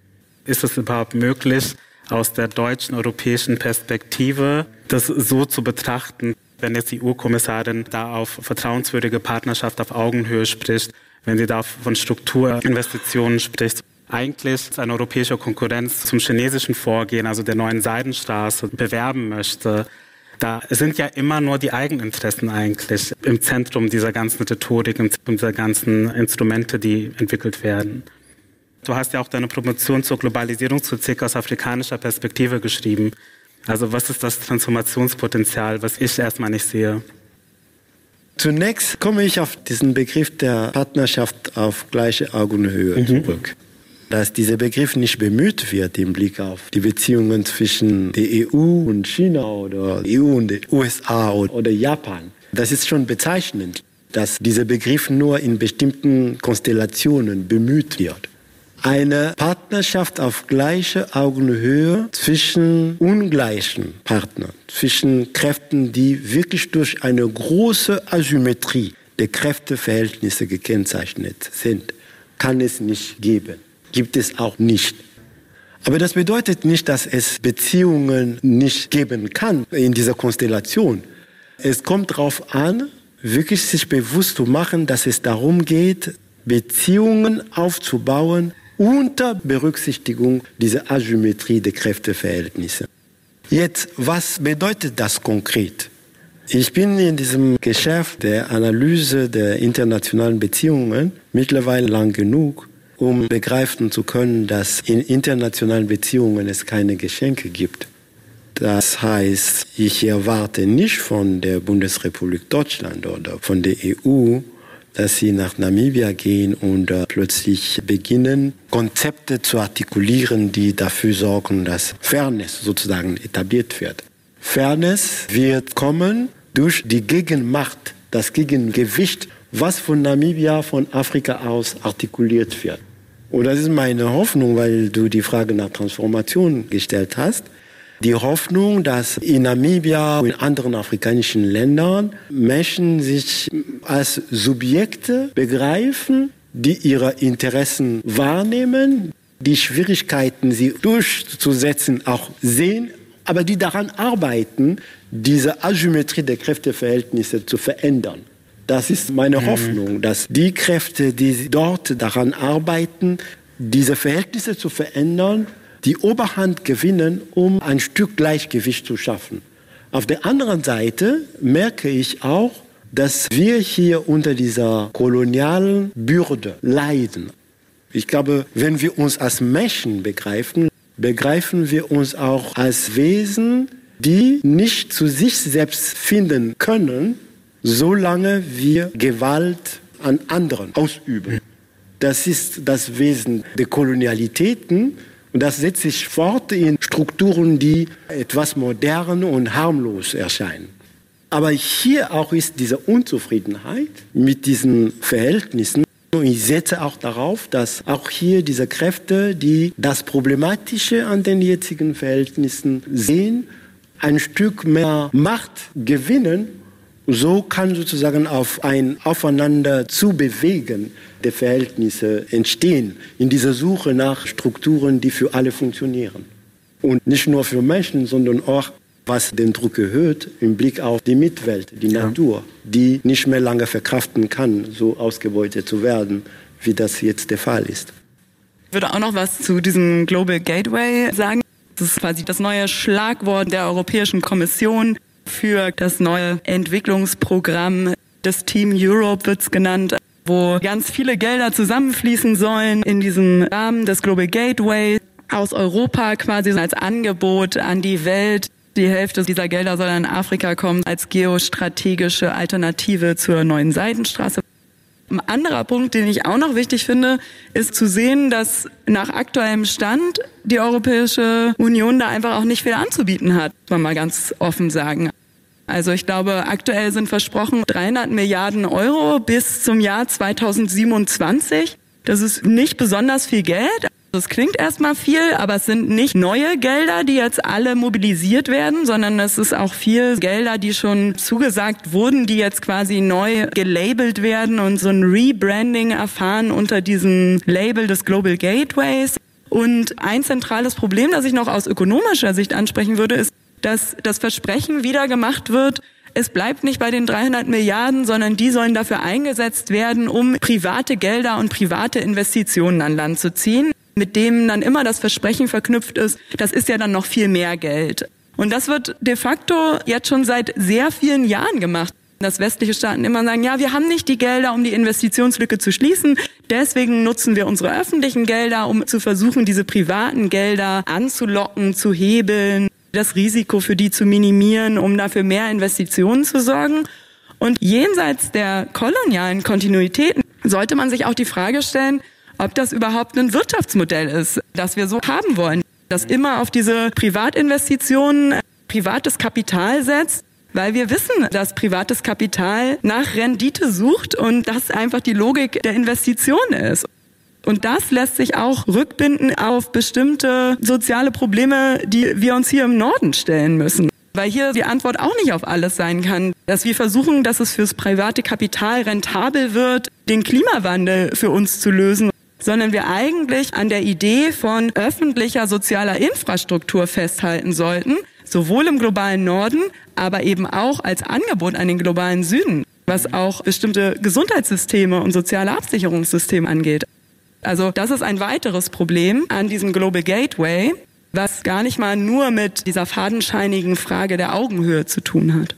Ist es überhaupt möglich, aus der deutschen, europäischen Perspektive das so zu betrachten, wenn jetzt die U N-Kommissarin da auf vertrauenswürdige Partnerschaft auf Augenhöhe spricht, wenn sie da von Strukturinvestitionen spricht? Eigentlich eine europäische Konkurrenz zum chinesischen Vorgehen, also der neuen Seidenstraße, bewerben möchte. Da sind ja immer nur die Eigeninteressen eigentlich im Zentrum dieser ganzen Rhetorik, im Zentrum dieser ganzen Instrumente, die entwickelt werden. Du hast ja auch deine Promotion zur Globalisierungspolitik aus afrikanischer Perspektive geschrieben. Also was ist das Transformationspotenzial, was ich erstmal nicht sehe? Zunächst komme ich auf diesen Begriff der Partnerschaft auf gleiche Augenhöhe mhm. zurück. Dass dieser Begriff nicht bemüht wird im Blick auf die Beziehungen zwischen der E U und China oder E U und den U S A oder Japan. Das ist schon bezeichnend, dass dieser Begriff nur in bestimmten Konstellationen bemüht wird. Eine Partnerschaft auf gleicher Augenhöhe zwischen ungleichen Partnern, zwischen Kräften, die wirklich durch eine große Asymmetrie der Kräfteverhältnisse gekennzeichnet sind, kann es nicht geben. Gibt es auch nicht. Aber das bedeutet nicht, dass es Beziehungen nicht geben kann in dieser Konstellation. Es kommt darauf an, wirklich sich bewusst zu machen, dass es darum geht, Beziehungen aufzubauen unter Berücksichtigung dieser Asymmetrie der Kräfteverhältnisse. Jetzt, was bedeutet das konkret? Ich bin in diesem Geschäft der Analyse der internationalen Beziehungen mittlerweile lang genug, um begreifen zu können, dass in internationalen Beziehungen es keine Geschenke gibt. Das heißt, ich erwarte nicht von der Bundesrepublik Deutschland oder von der E U, dass sie nach Namibia gehen und uh, plötzlich beginnen, Konzepte zu artikulieren, die dafür sorgen, dass Fairness sozusagen etabliert wird. Fairness wird kommen durch die Gegenmacht, das Gegengewicht, was von Namibia, von Afrika aus artikuliert wird. Und das ist meine Hoffnung, weil du die Frage nach Transformation gestellt hast. Die Hoffnung, dass in Namibia und in anderen afrikanischen Ländern Menschen sich als Subjekte begreifen, die ihre Interessen wahrnehmen, die Schwierigkeiten, sie durchzusetzen, auch sehen, aber die daran arbeiten, diese Asymmetrie der Kräfteverhältnisse zu verändern. Das ist meine Hoffnung, dass die Kräfte, die dort daran arbeiten, diese Verhältnisse zu verändern, die Oberhand gewinnen, um ein Stück Gleichgewicht zu schaffen. Auf der anderen Seite merke ich auch, dass wir hier unter dieser kolonialen Bürde leiden. Ich glaube, wenn wir uns als Menschen begreifen, begreifen wir uns auch als Wesen, die nicht zu sich selbst finden können, solange wir Gewalt an anderen ausüben. Das ist das Wesen der Kolonialitäten und das setzt sich fort in Strukturen, die etwas modern und harmlos erscheinen. Aber hier auch ist diese Unzufriedenheit mit diesen Verhältnissen. Und ich setze auch darauf, dass auch hier diese Kräfte, die das Problematische an den jetzigen Verhältnissen sehen, ein Stück mehr Macht gewinnen. So kann sozusagen auf ein Aufeinander zu bewegen der Verhältnisse entstehen, in dieser Suche nach Strukturen, die für alle funktionieren. Und nicht nur für Menschen, sondern auch, was den Druck erhöht, im Blick auf die Mitwelt, die ja. Natur, die nicht mehr lange verkraften kann, so ausgebeutet zu werden, wie das jetzt der Fall ist. Ich würde auch noch was zu diesem Global Gateway sagen. Das ist quasi das neue Schlagwort der Europäischen Kommission für das neue Entwicklungsprogramm. Das Team Europe wird es genannt, wo ganz viele Gelder zusammenfließen sollen in diesem Rahmen des Global Gateway aus Europa quasi als Angebot an die Welt. Die Hälfte dieser Gelder soll an Afrika kommen als geostrategische Alternative zur neuen Seidenstraße. Ein anderer Punkt, den ich auch noch wichtig finde, ist zu sehen, dass nach aktuellem Stand die Europäische Union da einfach auch nicht viel anzubieten hat, muss man mal ganz offen sagen. Also ich glaube, aktuell sind versprochen dreihundert Milliarden Euro bis zum Jahr zweitausendsiebenundzwanzig. Das ist nicht besonders viel Geld. Das klingt erstmal viel, aber es sind nicht neue Gelder, die jetzt alle mobilisiert werden, sondern es ist auch viel Gelder, die schon zugesagt wurden, die jetzt quasi neu gelabelt werden und so ein Rebranding erfahren unter diesem Label des Global Gateways. Und ein zentrales Problem, das ich noch aus ökonomischer Sicht ansprechen würde, ist, dass das Versprechen wieder gemacht wird, es bleibt nicht bei den dreihundert Milliarden, sondern die sollen dafür eingesetzt werden, um private Gelder und private Investitionen an Land zu ziehen, mit dem dann immer das Versprechen verknüpft ist, das ist ja dann noch viel mehr Geld. Und das wird de facto jetzt schon seit sehr vielen Jahren gemacht. Dass westliche Staaten immer sagen, ja, wir haben nicht die Gelder, um die Investitionslücke zu schließen. Deswegen nutzen wir unsere öffentlichen Gelder, um zu versuchen, diese privaten Gelder anzulocken, zu hebeln, das Risiko für die zu minimieren, um dafür mehr Investitionen zu sorgen. Und jenseits der kolonialen Kontinuitäten sollte man sich auch die Frage stellen, ob das überhaupt ein Wirtschaftsmodell ist, das wir so haben wollen. Das immer auf diese Privatinvestitionen, privates Kapital setzt. Weil wir wissen, dass privates Kapital nach Rendite sucht und das einfach die Logik der Investition ist. Und das lässt sich auch rückbinden auf bestimmte soziale Probleme, die wir uns hier im Norden stellen müssen. Weil hier die Antwort auch nicht auf alles sein kann. Dass wir versuchen, dass es fürs private Kapital rentabel wird, den Klimawandel für uns zu lösen, sondern wir eigentlich an der Idee von öffentlicher sozialer Infrastruktur festhalten sollten, sowohl im globalen Norden, aber eben auch als Angebot an den globalen Süden, was auch bestimmte Gesundheitssysteme und soziale Absicherungssysteme angeht. Also das ist ein weiteres Problem an diesem Global Gateway, was gar nicht mal nur mit dieser fadenscheinigen Frage der Augenhöhe zu tun hat.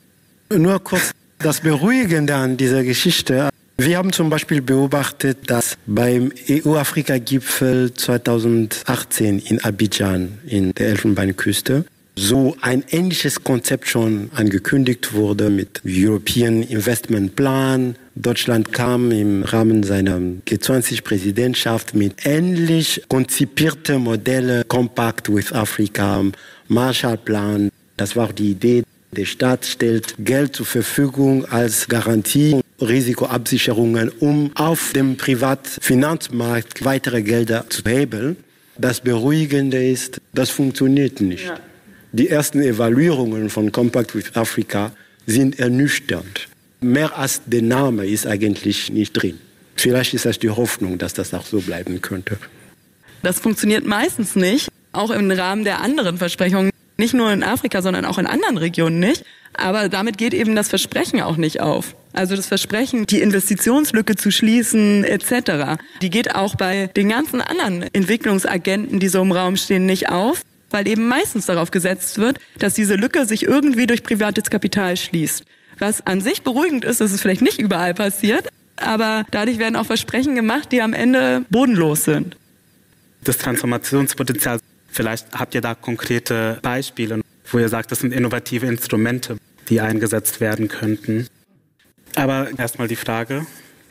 Nur kurz das Beruhigende an dieser Geschichte. Wir haben zum Beispiel beobachtet, dass beim E U-Afrika-Gipfel zweitausendachtzehn in Abidjan in der Elfenbeinküste so ein ähnliches Konzept schon angekündigt wurde mit European Investment Plan. Deutschland kam im Rahmen seiner G zwanzig Präsidentschaft mit ähnlich konzipierten Modellen, Compact with Africa, Marshallplan. Das war die Idee. Der Staat stellt Geld zur Verfügung als Garantie, Risikoabsicherungen, um auf dem Privatfinanzmarkt weitere Gelder zu hebeln. Das Beruhigende ist, das funktioniert nicht. Ja. Die ersten Evaluierungen von Compact with Africa sind ernüchternd. Mehr als der Name ist eigentlich nicht drin. Vielleicht ist das die Hoffnung, dass das auch so bleiben könnte. Das funktioniert meistens nicht, auch im Rahmen der anderen Versprechungen. Nicht nur in Afrika, sondern auch in anderen Regionen nicht. Aber damit geht eben das Versprechen auch nicht auf. Also das Versprechen, die Investitionslücke zu schließen et cetera, die geht auch bei den ganzen anderen Entwicklungsagenten, die so im Raum stehen, nicht auf. Weil eben meistens darauf gesetzt wird, dass diese Lücke sich irgendwie durch privates Kapital schließt. Was an sich beruhigend ist, dass es vielleicht nicht überall passiert, aber dadurch werden auch Versprechen gemacht, die am Ende bodenlos sind. Das Transformationspotenzial, vielleicht habt ihr da konkrete Beispiele, wo ihr sagt, das sind innovative Instrumente, die eingesetzt werden könnten. Aber erstmal die Frage.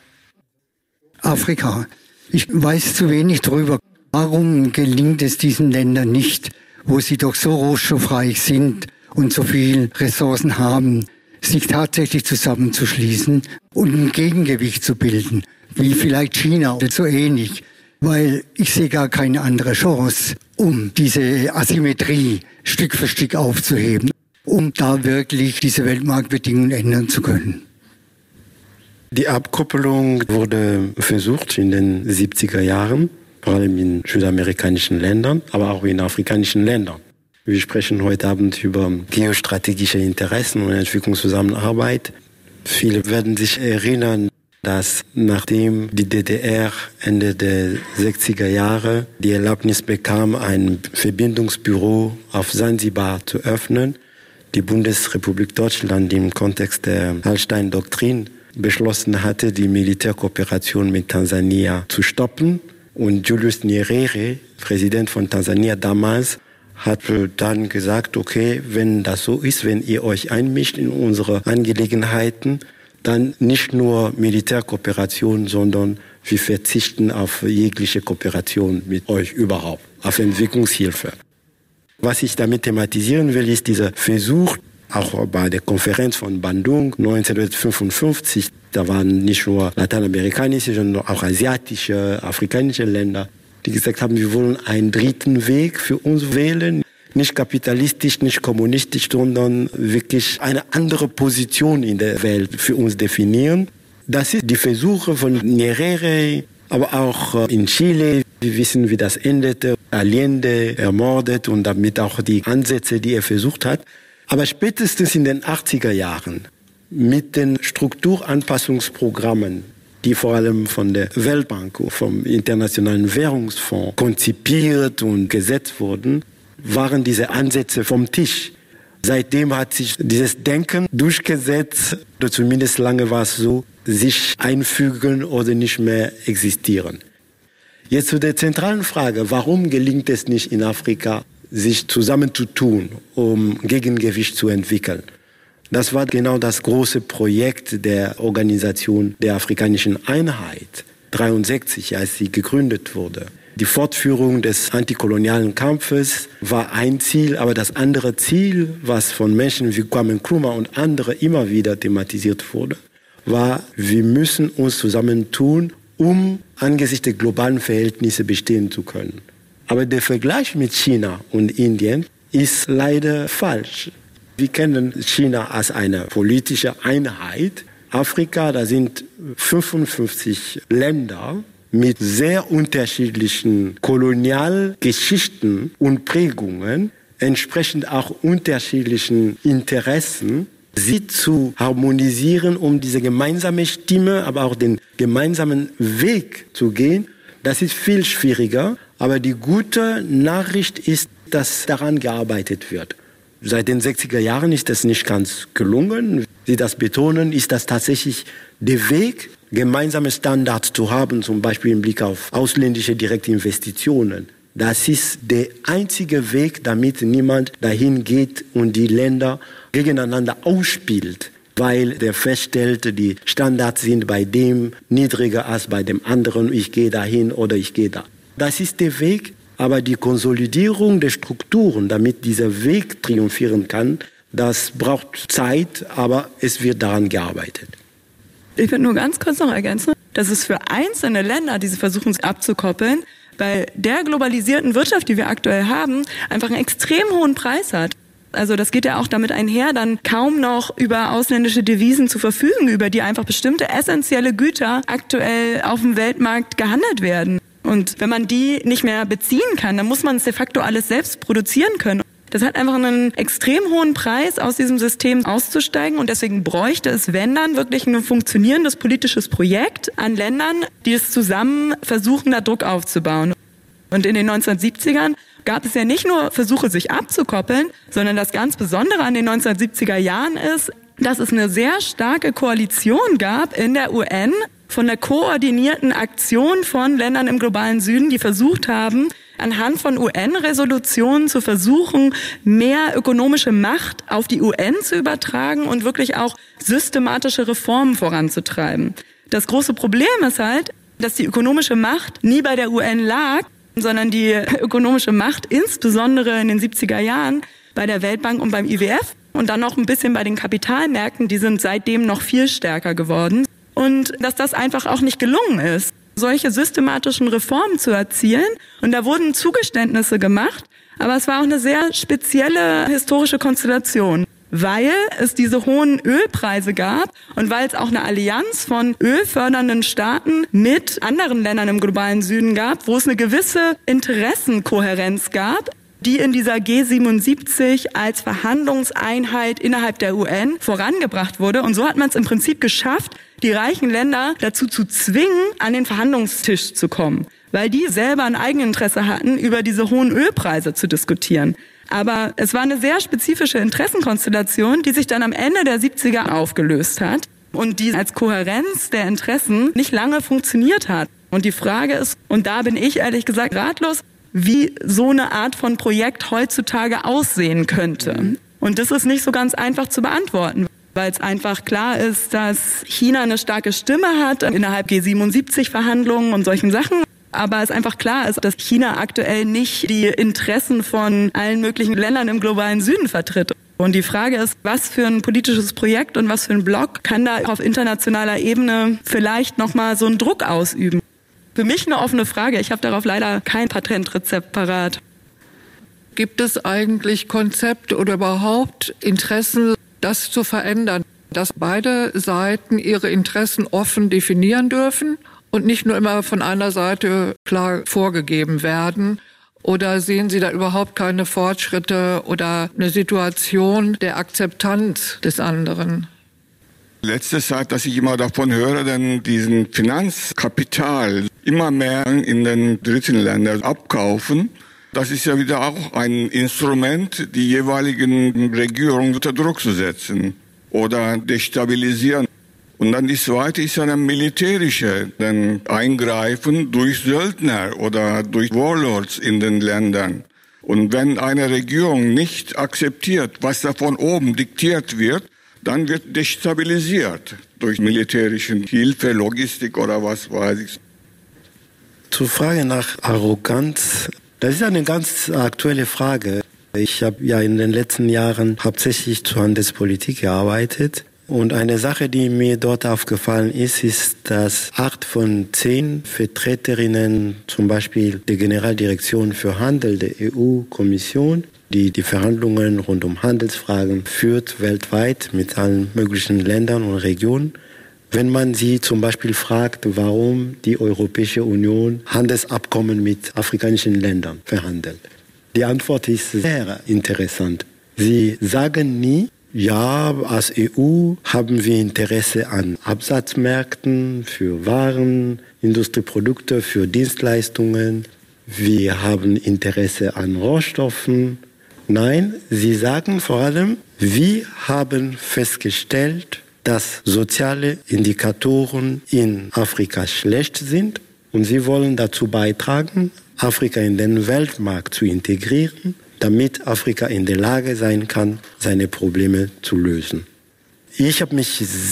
Afrika. Ich weiß zu wenig darüber. Warum gelingt es diesen Ländern nicht, wo sie doch so rohstoffreich sind und so viel Ressourcen haben, sich tatsächlich zusammenzuschließen und ein Gegengewicht zu bilden, wie vielleicht China oder so ähnlich, weil ich sehe gar keine andere Chance, um diese Asymmetrie Stück für Stück aufzuheben, um da wirklich diese Weltmarktbedingungen ändern zu können. Die Abkoppelung wurde versucht in den siebziger Jahren. Vor allem in südamerikanischen Ländern, aber auch in afrikanischen Ländern. Wir sprechen heute Abend über geostrategische Interessen und Entwicklungszusammenarbeit. Viele werden sich erinnern, dass nachdem die D D R Ende der sechziger Jahre die Erlaubnis bekam, ein Verbindungsbüro auf Sansibar zu öffnen, die Bundesrepublik Deutschland im Kontext der Hallstein-Doktrin beschlossen hatte, die Militärkooperation mit Tansania zu stoppen. Und Julius Nyerere, Präsident von Tansania damals, hat dann gesagt, okay, wenn das so ist, wenn ihr euch einmischt in unsere Angelegenheiten, dann nicht nur Militärkooperation, sondern wir verzichten auf jegliche Kooperation mit euch überhaupt, auf Entwicklungshilfe. Was ich damit thematisieren will, ist dieser Versuch, auch bei der Konferenz von Bandung neunzehnhundertfünfundfünfzig, da waren nicht nur lateinamerikanische, sondern auch asiatische, afrikanische Länder, die gesagt haben, wir wollen einen dritten Weg für uns wählen. Nicht kapitalistisch, nicht kommunistisch, sondern wirklich eine andere Position in der Welt für uns definieren. Das sind die Versuche von Nyerere, aber auch in Chile. Wir wissen, wie das endete. Allende ermordet und damit auch die Ansätze, die er versucht hat. Aber spätestens in den achtziger Jahren mit den Strukturanpassungsprogrammen, die vor allem von der Weltbank, vom Internationalen Währungsfonds konzipiert und gesetzt wurden, waren diese Ansätze vom Tisch. Seitdem hat sich dieses Denken durchgesetzt, oder zumindest lange war es so, sich einfügen oder nicht mehr existieren. Jetzt zu der zentralen Frage, warum gelingt es nicht in Afrika, sich zusammenzutun, um Gegengewicht zu entwickeln? Das war genau das große Projekt der Organisation der Afrikanischen Einheit, dreiundsechzig, als sie gegründet wurde. Die Fortführung des antikolonialen Kampfes war ein Ziel, aber das andere Ziel, was von Menschen wie Kwame Nkrumah und andere immer wieder thematisiert wurde, war, wir müssen uns zusammentun, um angesichts der globalen Verhältnisse bestehen zu können. Aber der Vergleich mit China und Indien ist leider falsch. Wir kennen China als eine politische Einheit. Afrika, da sind fünfundfünfzig Länder mit sehr unterschiedlichen Kolonialgeschichten und Prägungen, entsprechend auch unterschiedlichen Interessen, sie zu harmonisieren, um diese gemeinsame Stimme, aber auch den gemeinsamen Weg zu gehen. Das ist viel schwieriger, aber die gute Nachricht ist, dass daran gearbeitet wird. Seit den sechziger Jahren ist das nicht ganz gelungen. Sie das betonen, ist das tatsächlich der Weg, gemeinsame Standards zu haben, zum Beispiel im Blick auf ausländische Direktinvestitionen. Das ist der einzige Weg, damit niemand dahin geht und die Länder gegeneinander ausspielt, weil der feststellt, die Standards sind bei dem niedriger als bei dem anderen, ich gehe dahin oder ich gehe da. Das ist der Weg, aber die Konsolidierung der Strukturen, damit dieser Weg triumphieren kann, das braucht Zeit, aber es wird daran gearbeitet. Ich würde nur ganz kurz noch ergänzen, dass es für einzelne Länder, die sie versuchen abzukoppeln, bei der globalisierten Wirtschaft, die wir aktuell haben, einfach einen extrem hohen Preis hat. Also das geht ja auch damit einher, dann kaum noch über ausländische Devisen zu verfügen, über die einfach bestimmte essentielle Güter aktuell auf dem Weltmarkt gehandelt werden. Und wenn man die nicht mehr beziehen kann, dann muss man es de facto alles selbst produzieren können. Das hat einfach einen extrem hohen Preis, aus diesem System auszusteigen. Und deswegen bräuchte es, wenn dann, wirklich ein funktionierendes politisches Projekt an Ländern, die es zusammen versuchen, da Druck aufzubauen. Und in den neunzehnhundertsiebzigern gab es ja nicht nur Versuche, sich abzukoppeln, sondern das ganz Besondere an den neunzehnhundertsiebziger Jahren ist, dass es eine sehr starke Koalition gab in der U N von der koordinierten Aktion von Ländern im globalen Süden, die versucht haben, anhand von U N-Resolutionen zu versuchen, mehr ökonomische Macht auf die U N zu übertragen und wirklich auch systematische Reformen voranzutreiben. Das große Problem ist halt, dass die ökonomische Macht nie bei der U N lag, sondern die ökonomische Macht insbesondere in den siebziger Jahren bei der Weltbank und beim I W F und dann noch ein bisschen bei den Kapitalmärkten, die sind seitdem noch viel stärker geworden. Und dass das einfach auch nicht gelungen ist, solche systematischen Reformen zu erzielen. Und da wurden Zugeständnisse gemacht, aber es war auch eine sehr spezielle historische Konstellation, weil es diese hohen Ölpreise gab und weil es auch eine Allianz von ölfördernden Staaten mit anderen Ländern im globalen Süden gab, wo es eine gewisse Interessenkohärenz gab, die in dieser G siebenundsiebzig als Verhandlungseinheit innerhalb der U N vorangebracht wurde. Und so hat man es im Prinzip geschafft, die reichen Länder dazu zu zwingen, an den Verhandlungstisch zu kommen, weil die selber ein Eigeninteresse hatten, über diese hohen Ölpreise zu diskutieren. Aber es war eine sehr spezifische Interessenkonstellation, die sich dann am Ende der siebziger aufgelöst hat und die als Kohärenz der Interessen nicht lange funktioniert hat. Und die Frage ist, und da bin ich ehrlich gesagt ratlos, wie so eine Art von Projekt heutzutage aussehen könnte. Und das ist nicht so ganz einfach zu beantworten, weil es einfach klar ist, dass China eine starke Stimme hat innerhalb G siebenundsiebzig-Verhandlungen und solchen Sachen. Aber es einfach klar ist, dass China aktuell nicht die Interessen von allen möglichen Ländern im globalen Süden vertritt. Und die Frage ist, was für ein politisches Projekt und was für ein Block kann da auf internationaler Ebene vielleicht nochmal so einen Druck ausüben? Für mich eine offene Frage. Ich habe darauf leider kein Patentrezept parat. Gibt es eigentlich Konzepte oder überhaupt Interessen, das zu verändern, dass beide Seiten ihre Interessen offen definieren dürfen und nicht nur immer von einer Seite klar vorgegeben werden? Oder sehen Sie da überhaupt keine Fortschritte oder eine Situation der Akzeptanz des anderen? Letzte Zeit, dass ich immer davon höre, denn diesen Finanzkapital immer mehr in den dritten Ländern abkaufen, Das ist ja wieder auch ein Instrument, die jeweiligen Regierungen unter Druck zu setzen oder destabilisieren. Und dann das Zweite ist ja ein militärisches Eingreifen durch Söldner oder durch Warlords in den Ländern. Und wenn eine Regierung nicht akzeptiert, was da von oben diktiert wird, dann wird destabilisiert durch militärische Hilfe, Logistik oder was weiß ich. Zur Frage nach Arroganz, das ist eine ganz aktuelle Frage. Ich habe ja in den letzten Jahren hauptsächlich zur Handelspolitik gearbeitet. Und eine Sache, die mir dort aufgefallen ist, ist, dass acht von zehn Vertreterinnen, zum Beispiel der Generaldirektion für Handel der E U-Kommission, die die Verhandlungen rund um Handelsfragen führt, weltweit mit allen möglichen Ländern und Regionen, wenn man sie zum Beispiel fragt, warum die Europäische Union Handelsabkommen mit afrikanischen Ländern verhandelt. Die Antwort ist sehr interessant. Sie sagen nie, ja, als E U haben wir Interesse an Absatzmärkten für Waren, Industrieprodukte, für Dienstleistungen. Wir haben Interesse an Rohstoffen. Nein, sie sagen vor allem, wir haben festgestellt, dass soziale Indikatoren in Afrika schlecht sind und sie wollen dazu beitragen, Afrika in den Weltmarkt zu integrieren, damit Afrika in der Lage sein kann, seine Probleme zu lösen. Ich habe mich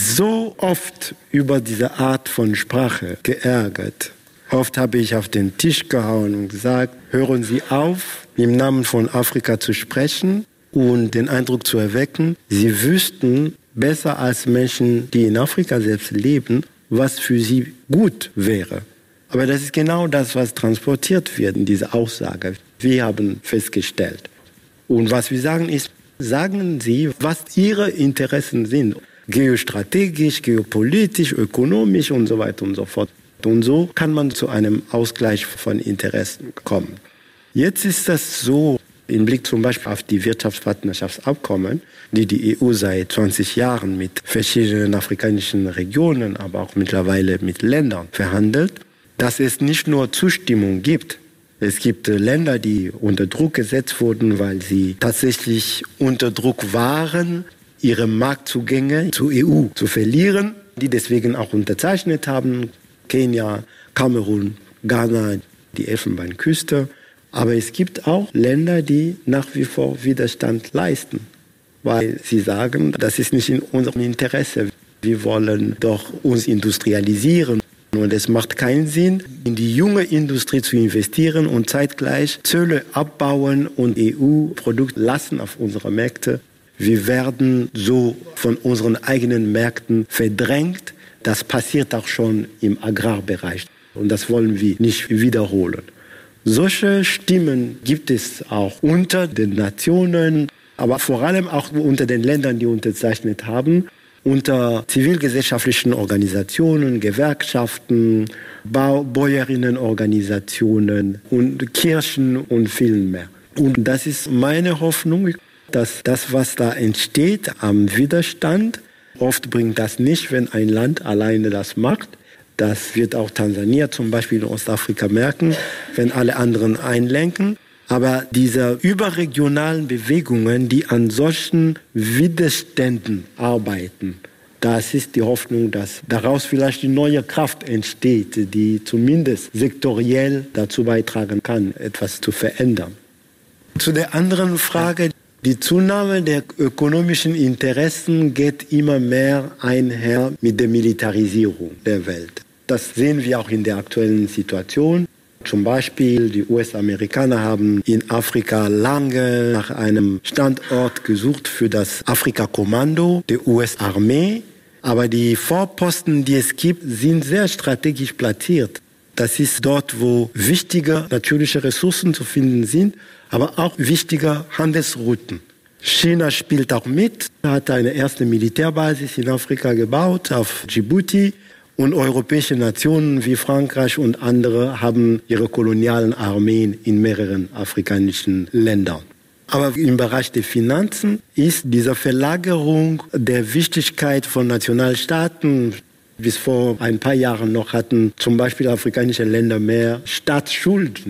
so oft über diese Art von Sprache geärgert. Oft habe ich auf den Tisch gehauen und gesagt, hören Sie auf, im Namen von Afrika zu sprechen und den Eindruck zu erwecken, Sie wüssten besser als Menschen, die in Afrika selbst leben, was für sie gut wäre. Aber das ist genau das, was transportiert wird in dieser Aussage. Wir haben festgestellt. Und was wir sagen ist, sagen Sie, was Ihre Interessen sind. Geostrategisch, geopolitisch, ökonomisch und so weiter und so fort. Und so kann man zu einem Ausgleich von Interessen kommen. Jetzt ist das so, im Blick zum Beispiel auf die Wirtschaftspartnerschaftsabkommen, die die E U seit zwanzig Jahren mit verschiedenen afrikanischen Regionen, aber auch mittlerweile mit Ländern verhandelt, dass es nicht nur Zustimmung gibt. Es gibt Länder, die unter Druck gesetzt wurden, weil sie tatsächlich unter Druck waren, ihre Marktzugänge zur E U zu verlieren, die deswegen auch unterzeichnet haben. Kenia, Kamerun, Ghana, die Elfenbeinküste. Aber es gibt auch Länder, die nach wie vor Widerstand leisten, weil sie sagen, das ist nicht in unserem Interesse. Wir wollen doch uns industrialisieren. Und es macht keinen Sinn, in die junge Industrie zu investieren und zeitgleich Zölle abbauen und E U-Produkte lassen auf unsere Märkte. Wir werden so von unseren eigenen Märkten verdrängt. Das passiert auch schon im Agrarbereich. Und das wollen wir nicht wiederholen. Solche Stimmen gibt es auch unter den Nationen, aber vor allem auch unter den Ländern, die unterzeichnet haben, unter zivilgesellschaftlichen Organisationen, Gewerkschaften, Bäuerinnenorganisationen und Kirchen und vielen mehr. Und das ist meine Hoffnung, dass das, was da entsteht am Widerstand, oft bringt das nicht, wenn ein Land alleine das macht. Das wird auch Tansania zum Beispiel in Ostafrika merken, wenn alle anderen einlenken. Aber diese überregionalen Bewegungen, die an solchen Widerständen arbeiten, das ist die Hoffnung, dass daraus vielleicht eine neue Kraft entsteht, die zumindest sektoriell dazu beitragen kann, etwas zu verändern. Zu der anderen Frage, die Zunahme der ökonomischen Interessen geht immer mehr einher mit der Militarisierung der Welt. Das sehen wir auch in der aktuellen Situation. Zum Beispiel die U S-Amerikaner haben in Afrika lange nach einem Standort gesucht für das Afrika-Kommando der U S-Armee. Aber die Vorposten, die es gibt, sind sehr strategisch platziert. Das ist dort, wo wichtige natürliche Ressourcen zu finden sind, aber auch wichtige Handelsrouten. China spielt auch mit, hat eine erste Militärbasis in Afrika gebaut, auf Djibouti. Und europäische Nationen wie Frankreich und andere haben ihre kolonialen Armeen in mehreren afrikanischen Ländern. Aber im Bereich der Finanzen ist diese Verlagerung der Wichtigkeit von Nationalstaaten, bis vor ein paar Jahren noch hatten zum Beispiel afrikanische Länder mehr Staatsschulden.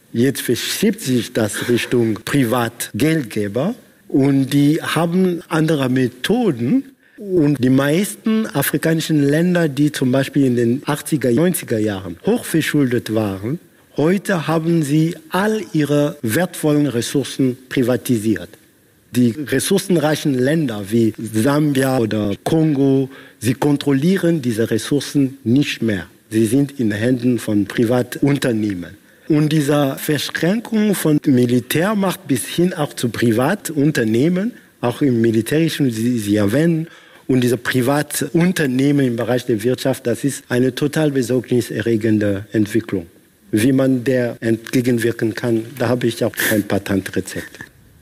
Jetzt verschiebt sich das Richtung Privatgeldgeber und die haben andere Methoden. Und die meisten afrikanischen Länder, die zum Beispiel in den achtziger, neunziger Jahren hochverschuldet waren, heute haben sie all ihre wertvollen Ressourcen privatisiert. Die ressourcenreichen Länder wie Sambia oder Kongo, sie kontrollieren diese Ressourcen nicht mehr. Sie sind in den Händen von Privatunternehmen. Und diese Verschränkung von Militärmacht bis hin auch zu Privatunternehmen, auch im Militärischen, Sie, Sie erwähnen, und diese Privatunternehmen im Bereich der Wirtschaft, das ist eine total besorgniserregende Entwicklung. Wie man der entgegenwirken kann, da habe ich auch kein Patentrezept.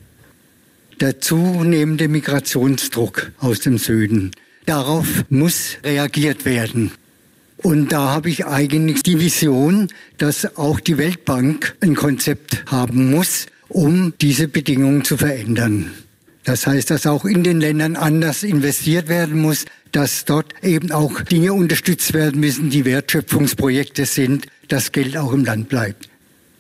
Der zunehmende Migrationsdruck aus dem Süden, darauf muss reagiert werden. Und da habe ich eigentlich die Vision, dass auch die Weltbank ein Konzept haben muss, um diese Bedingungen zu verändern. Das heißt, dass auch in den Ländern anders investiert werden muss, dass dort eben auch Dinge unterstützt werden müssen, die Wertschöpfungsprojekte sind, dass Geld auch im Land bleibt.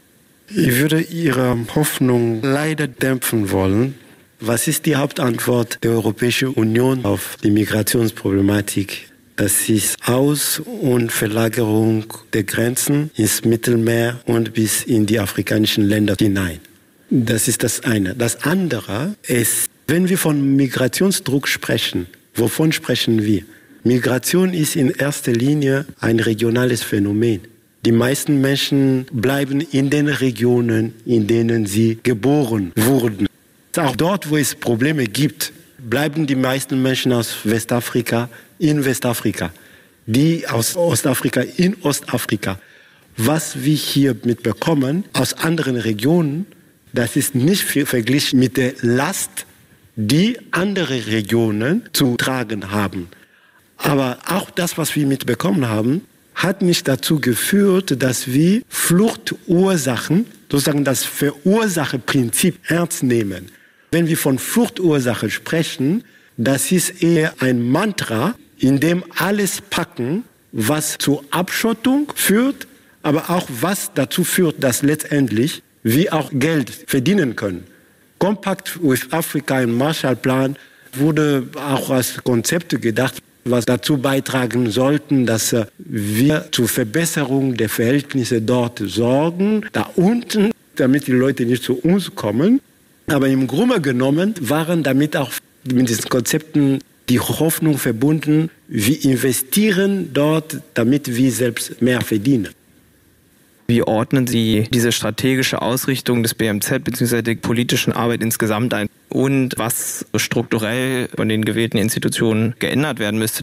Ich würde Ihre Hoffnung leider dämpfen wollen. Was ist die Hauptantwort der Europäischen Union auf die Migrationsproblematik? Das ist Aus- und Verlagerung der Grenzen ins Mittelmeer und bis in die afrikanischen Länder hinein. Das ist das eine. Das andere ist, wenn wir von Migrationsdruck sprechen, wovon sprechen wir? Migration ist in erster Linie ein regionales Phänomen. Die meisten Menschen bleiben in den Regionen, in denen sie geboren wurden. Auch dort, wo es Probleme gibt, bleiben die meisten Menschen aus Westafrika in Westafrika, die aus Ostafrika in Ostafrika. Was wir hier mitbekommen aus anderen Regionen, das ist nicht viel verglichen mit der Last, die andere Regionen zu tragen haben. Aber auch das, was wir mitbekommen haben, hat nicht dazu geführt, dass wir Fluchtursachen, sozusagen das Verursacherprinzip ernst nehmen. Wenn wir von Fluchtursache sprechen, das ist eher ein Mantra, in dem alles packen, was zur Abschottung führt, aber auch was dazu führt, dass letztendlich wir auch Geld verdienen können. Compact with Africa im Marshallplan wurde auch als Konzepte gedacht, was dazu beitragen sollten, dass wir zur Verbesserung der Verhältnisse dort sorgen, da unten, damit die Leute nicht zu uns kommen. Aber im Grunde genommen waren damit auch mit diesen Konzepten die Hoffnung verbunden, wir investieren dort, damit wir selbst mehr verdienen. Wie ordnen Sie diese strategische Ausrichtung des B M Z bzw. der politischen Arbeit insgesamt ein? Und was strukturell von den gewählten Institutionen geändert werden müsste?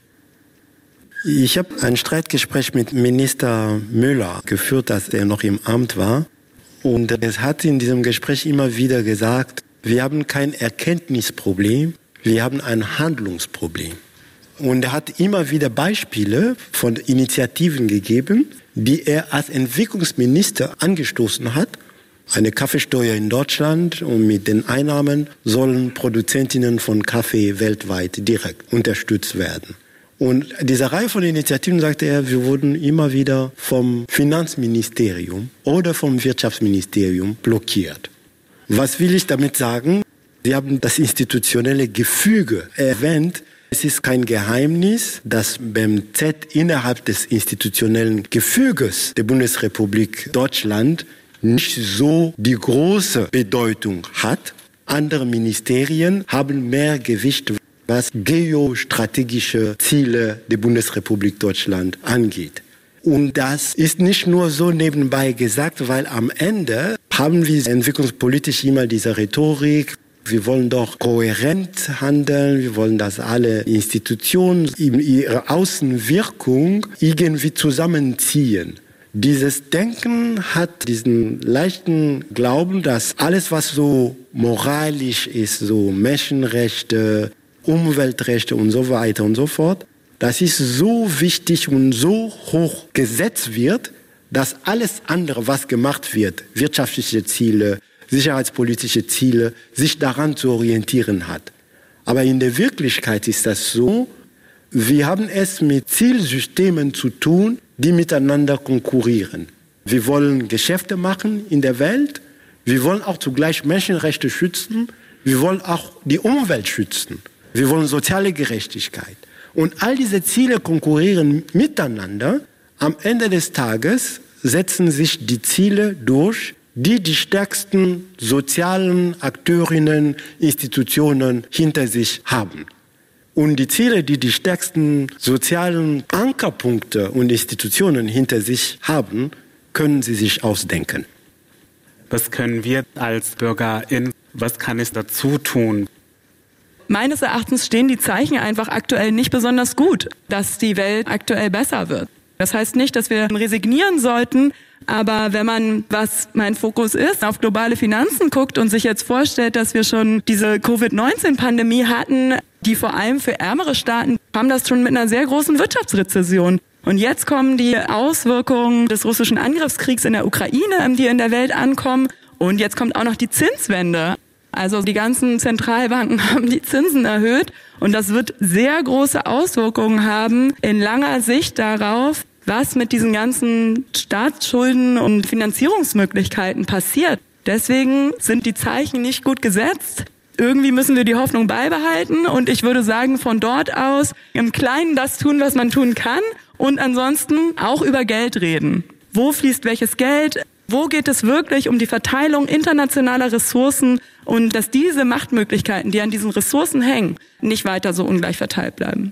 Ich habe ein Streitgespräch mit Minister Müller geführt, als er noch im Amt war. Und er hat in diesem Gespräch immer wieder gesagt, wir haben kein Erkenntnisproblem, wir haben ein Handlungsproblem. Und er hat immer wieder Beispiele von Initiativen gegeben, die er als Entwicklungsminister angestoßen hat. Eine Kaffeesteuer in Deutschland, und mit den Einnahmen sollen Produzentinnen von Kaffee weltweit direkt unterstützt werden. Und diese Reihe von Initiativen, sagte er, wir wurden immer wieder vom Finanzministerium oder vom Wirtschaftsministerium blockiert. Was will ich damit sagen? Sie haben das institutionelle Gefüge erwähnt. Es ist kein Geheimnis, dass B M Z innerhalb des institutionellen Gefüges der Bundesrepublik Deutschland nicht so die große Bedeutung hat. Andere Ministerien haben mehr Gewicht, was geostrategische Ziele der Bundesrepublik Deutschland angeht. Und das ist nicht nur so nebenbei gesagt, weil am Ende haben wir entwicklungspolitisch immer diese Rhetorik, wir wollen doch kohärent handeln, wir wollen, dass alle Institutionen in ihrer Außenwirkung irgendwie zusammenziehen. Dieses Denken hat diesen leichten Glauben, dass alles, was so moralisch ist, so Menschenrechte, Umweltrechte und so weiter und so fort, das ist so wichtig und so hoch gesetzt wird, dass alles andere, was gemacht wird, wirtschaftliche Ziele, sicherheitspolitische Ziele, sich daran zu orientieren hat. Aber in der Wirklichkeit ist das so, wir haben es mit Zielsystemen zu tun, die miteinander konkurrieren. Wir wollen Geschäfte machen in der Welt. Wir wollen auch zugleich Menschenrechte schützen. Wir wollen auch die Umwelt schützen. Wir wollen soziale Gerechtigkeit. Und all diese Ziele konkurrieren miteinander. Am Ende des Tages setzen sich die Ziele durch, die die stärksten sozialen Akteurinnen, Institutionen hinter sich haben. Und die Ziele, die die stärksten sozialen Ankerpunkte und Institutionen hinter sich haben, können sie sich ausdenken. Was können wir als BürgerInnen, was kann ich dazu tun? Meines Erachtens stehen die Zeichen einfach aktuell nicht besonders gut, dass die Welt aktuell besser wird. Das heißt nicht, dass wir resignieren sollten, aber wenn man, was mein Fokus ist, auf globale Finanzen guckt und sich jetzt vorstellt, dass wir schon diese Covid neunzehn Pandemie hatten, die vor allem für ärmere Staaten haben das schon mit einer sehr großen Wirtschaftsrezession. Und jetzt kommen die Auswirkungen des russischen Angriffskriegs in der Ukraine, die in der Welt ankommen. Und jetzt kommt auch noch die Zinswende. Also die ganzen Zentralbanken haben die Zinsen erhöht. Und das wird sehr große Auswirkungen haben in langer Sicht darauf, was mit diesen ganzen Staatsschulden und Finanzierungsmöglichkeiten passiert. Deswegen sind die Zeichen nicht gut gesetzt. Irgendwie müssen wir die Hoffnung beibehalten. Und ich würde sagen, von dort aus im Kleinen das tun, was man tun kann. Und ansonsten auch über Geld reden. Wo fließt welches Geld? Wo geht es wirklich um die Verteilung internationaler Ressourcen und dass diese Machtmöglichkeiten, die an diesen Ressourcen hängen, nicht weiter so ungleich verteilt bleiben?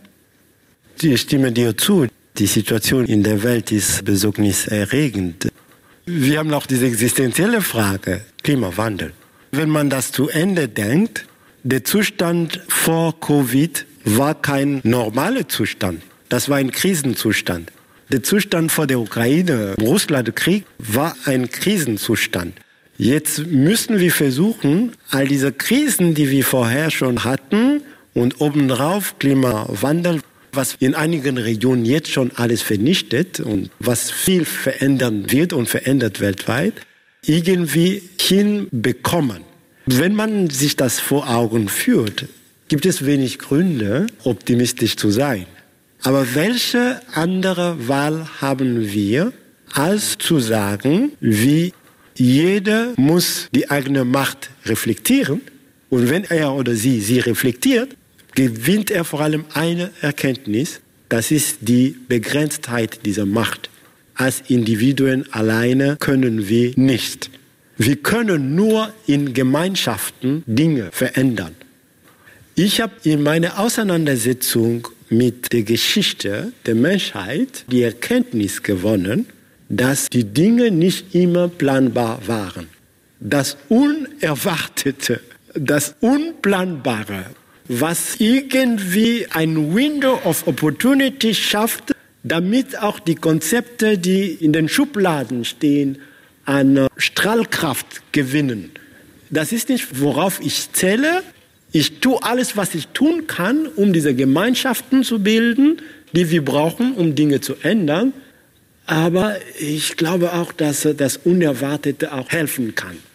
Ich stimme dir zu. Die Situation in der Welt ist besorgniserregend. Wir haben auch diese existenzielle Frage, Klimawandel. Wenn man das zu Ende denkt, der Zustand vor Covid war kein normaler Zustand. Das war ein Krisenzustand. Der Zustand vor der Ukraine, Russland-Krieg, war ein Krisenzustand. Jetzt müssen wir versuchen, all diese Krisen, die wir vorher schon hatten, und obendrauf Klimawandel, was in einigen Regionen jetzt schon alles vernichtet und was viel verändern wird und verändert weltweit, irgendwie hinbekommen. Wenn man sich das vor Augen führt, gibt es wenig Gründe, optimistisch zu sein. Aber welche andere Wahl haben wir, als zu sagen, wie jeder muss die eigene Macht reflektieren und wenn er oder sie sie reflektiert, gewinnt er vor allem eine Erkenntnis, das ist die Begrenztheit dieser Macht. Als Individuen alleine können wir nicht. Wir können nur in Gemeinschaften Dinge verändern. Ich habe in meiner Auseinandersetzung mit der Geschichte der Menschheit die Erkenntnis gewonnen, dass die Dinge nicht immer planbar waren. Das Unerwartete, das Unplanbare, was irgendwie ein Window of Opportunity schafft, damit auch die Konzepte, die in den Schubladen stehen, an Strahlkraft gewinnen. Das ist nicht, worauf ich zähle. Ich tue alles, was ich tun kann, um diese Gemeinschaften zu bilden, die wir brauchen, um Dinge zu ändern. Aber ich glaube auch, dass das Unerwartete auch helfen kann.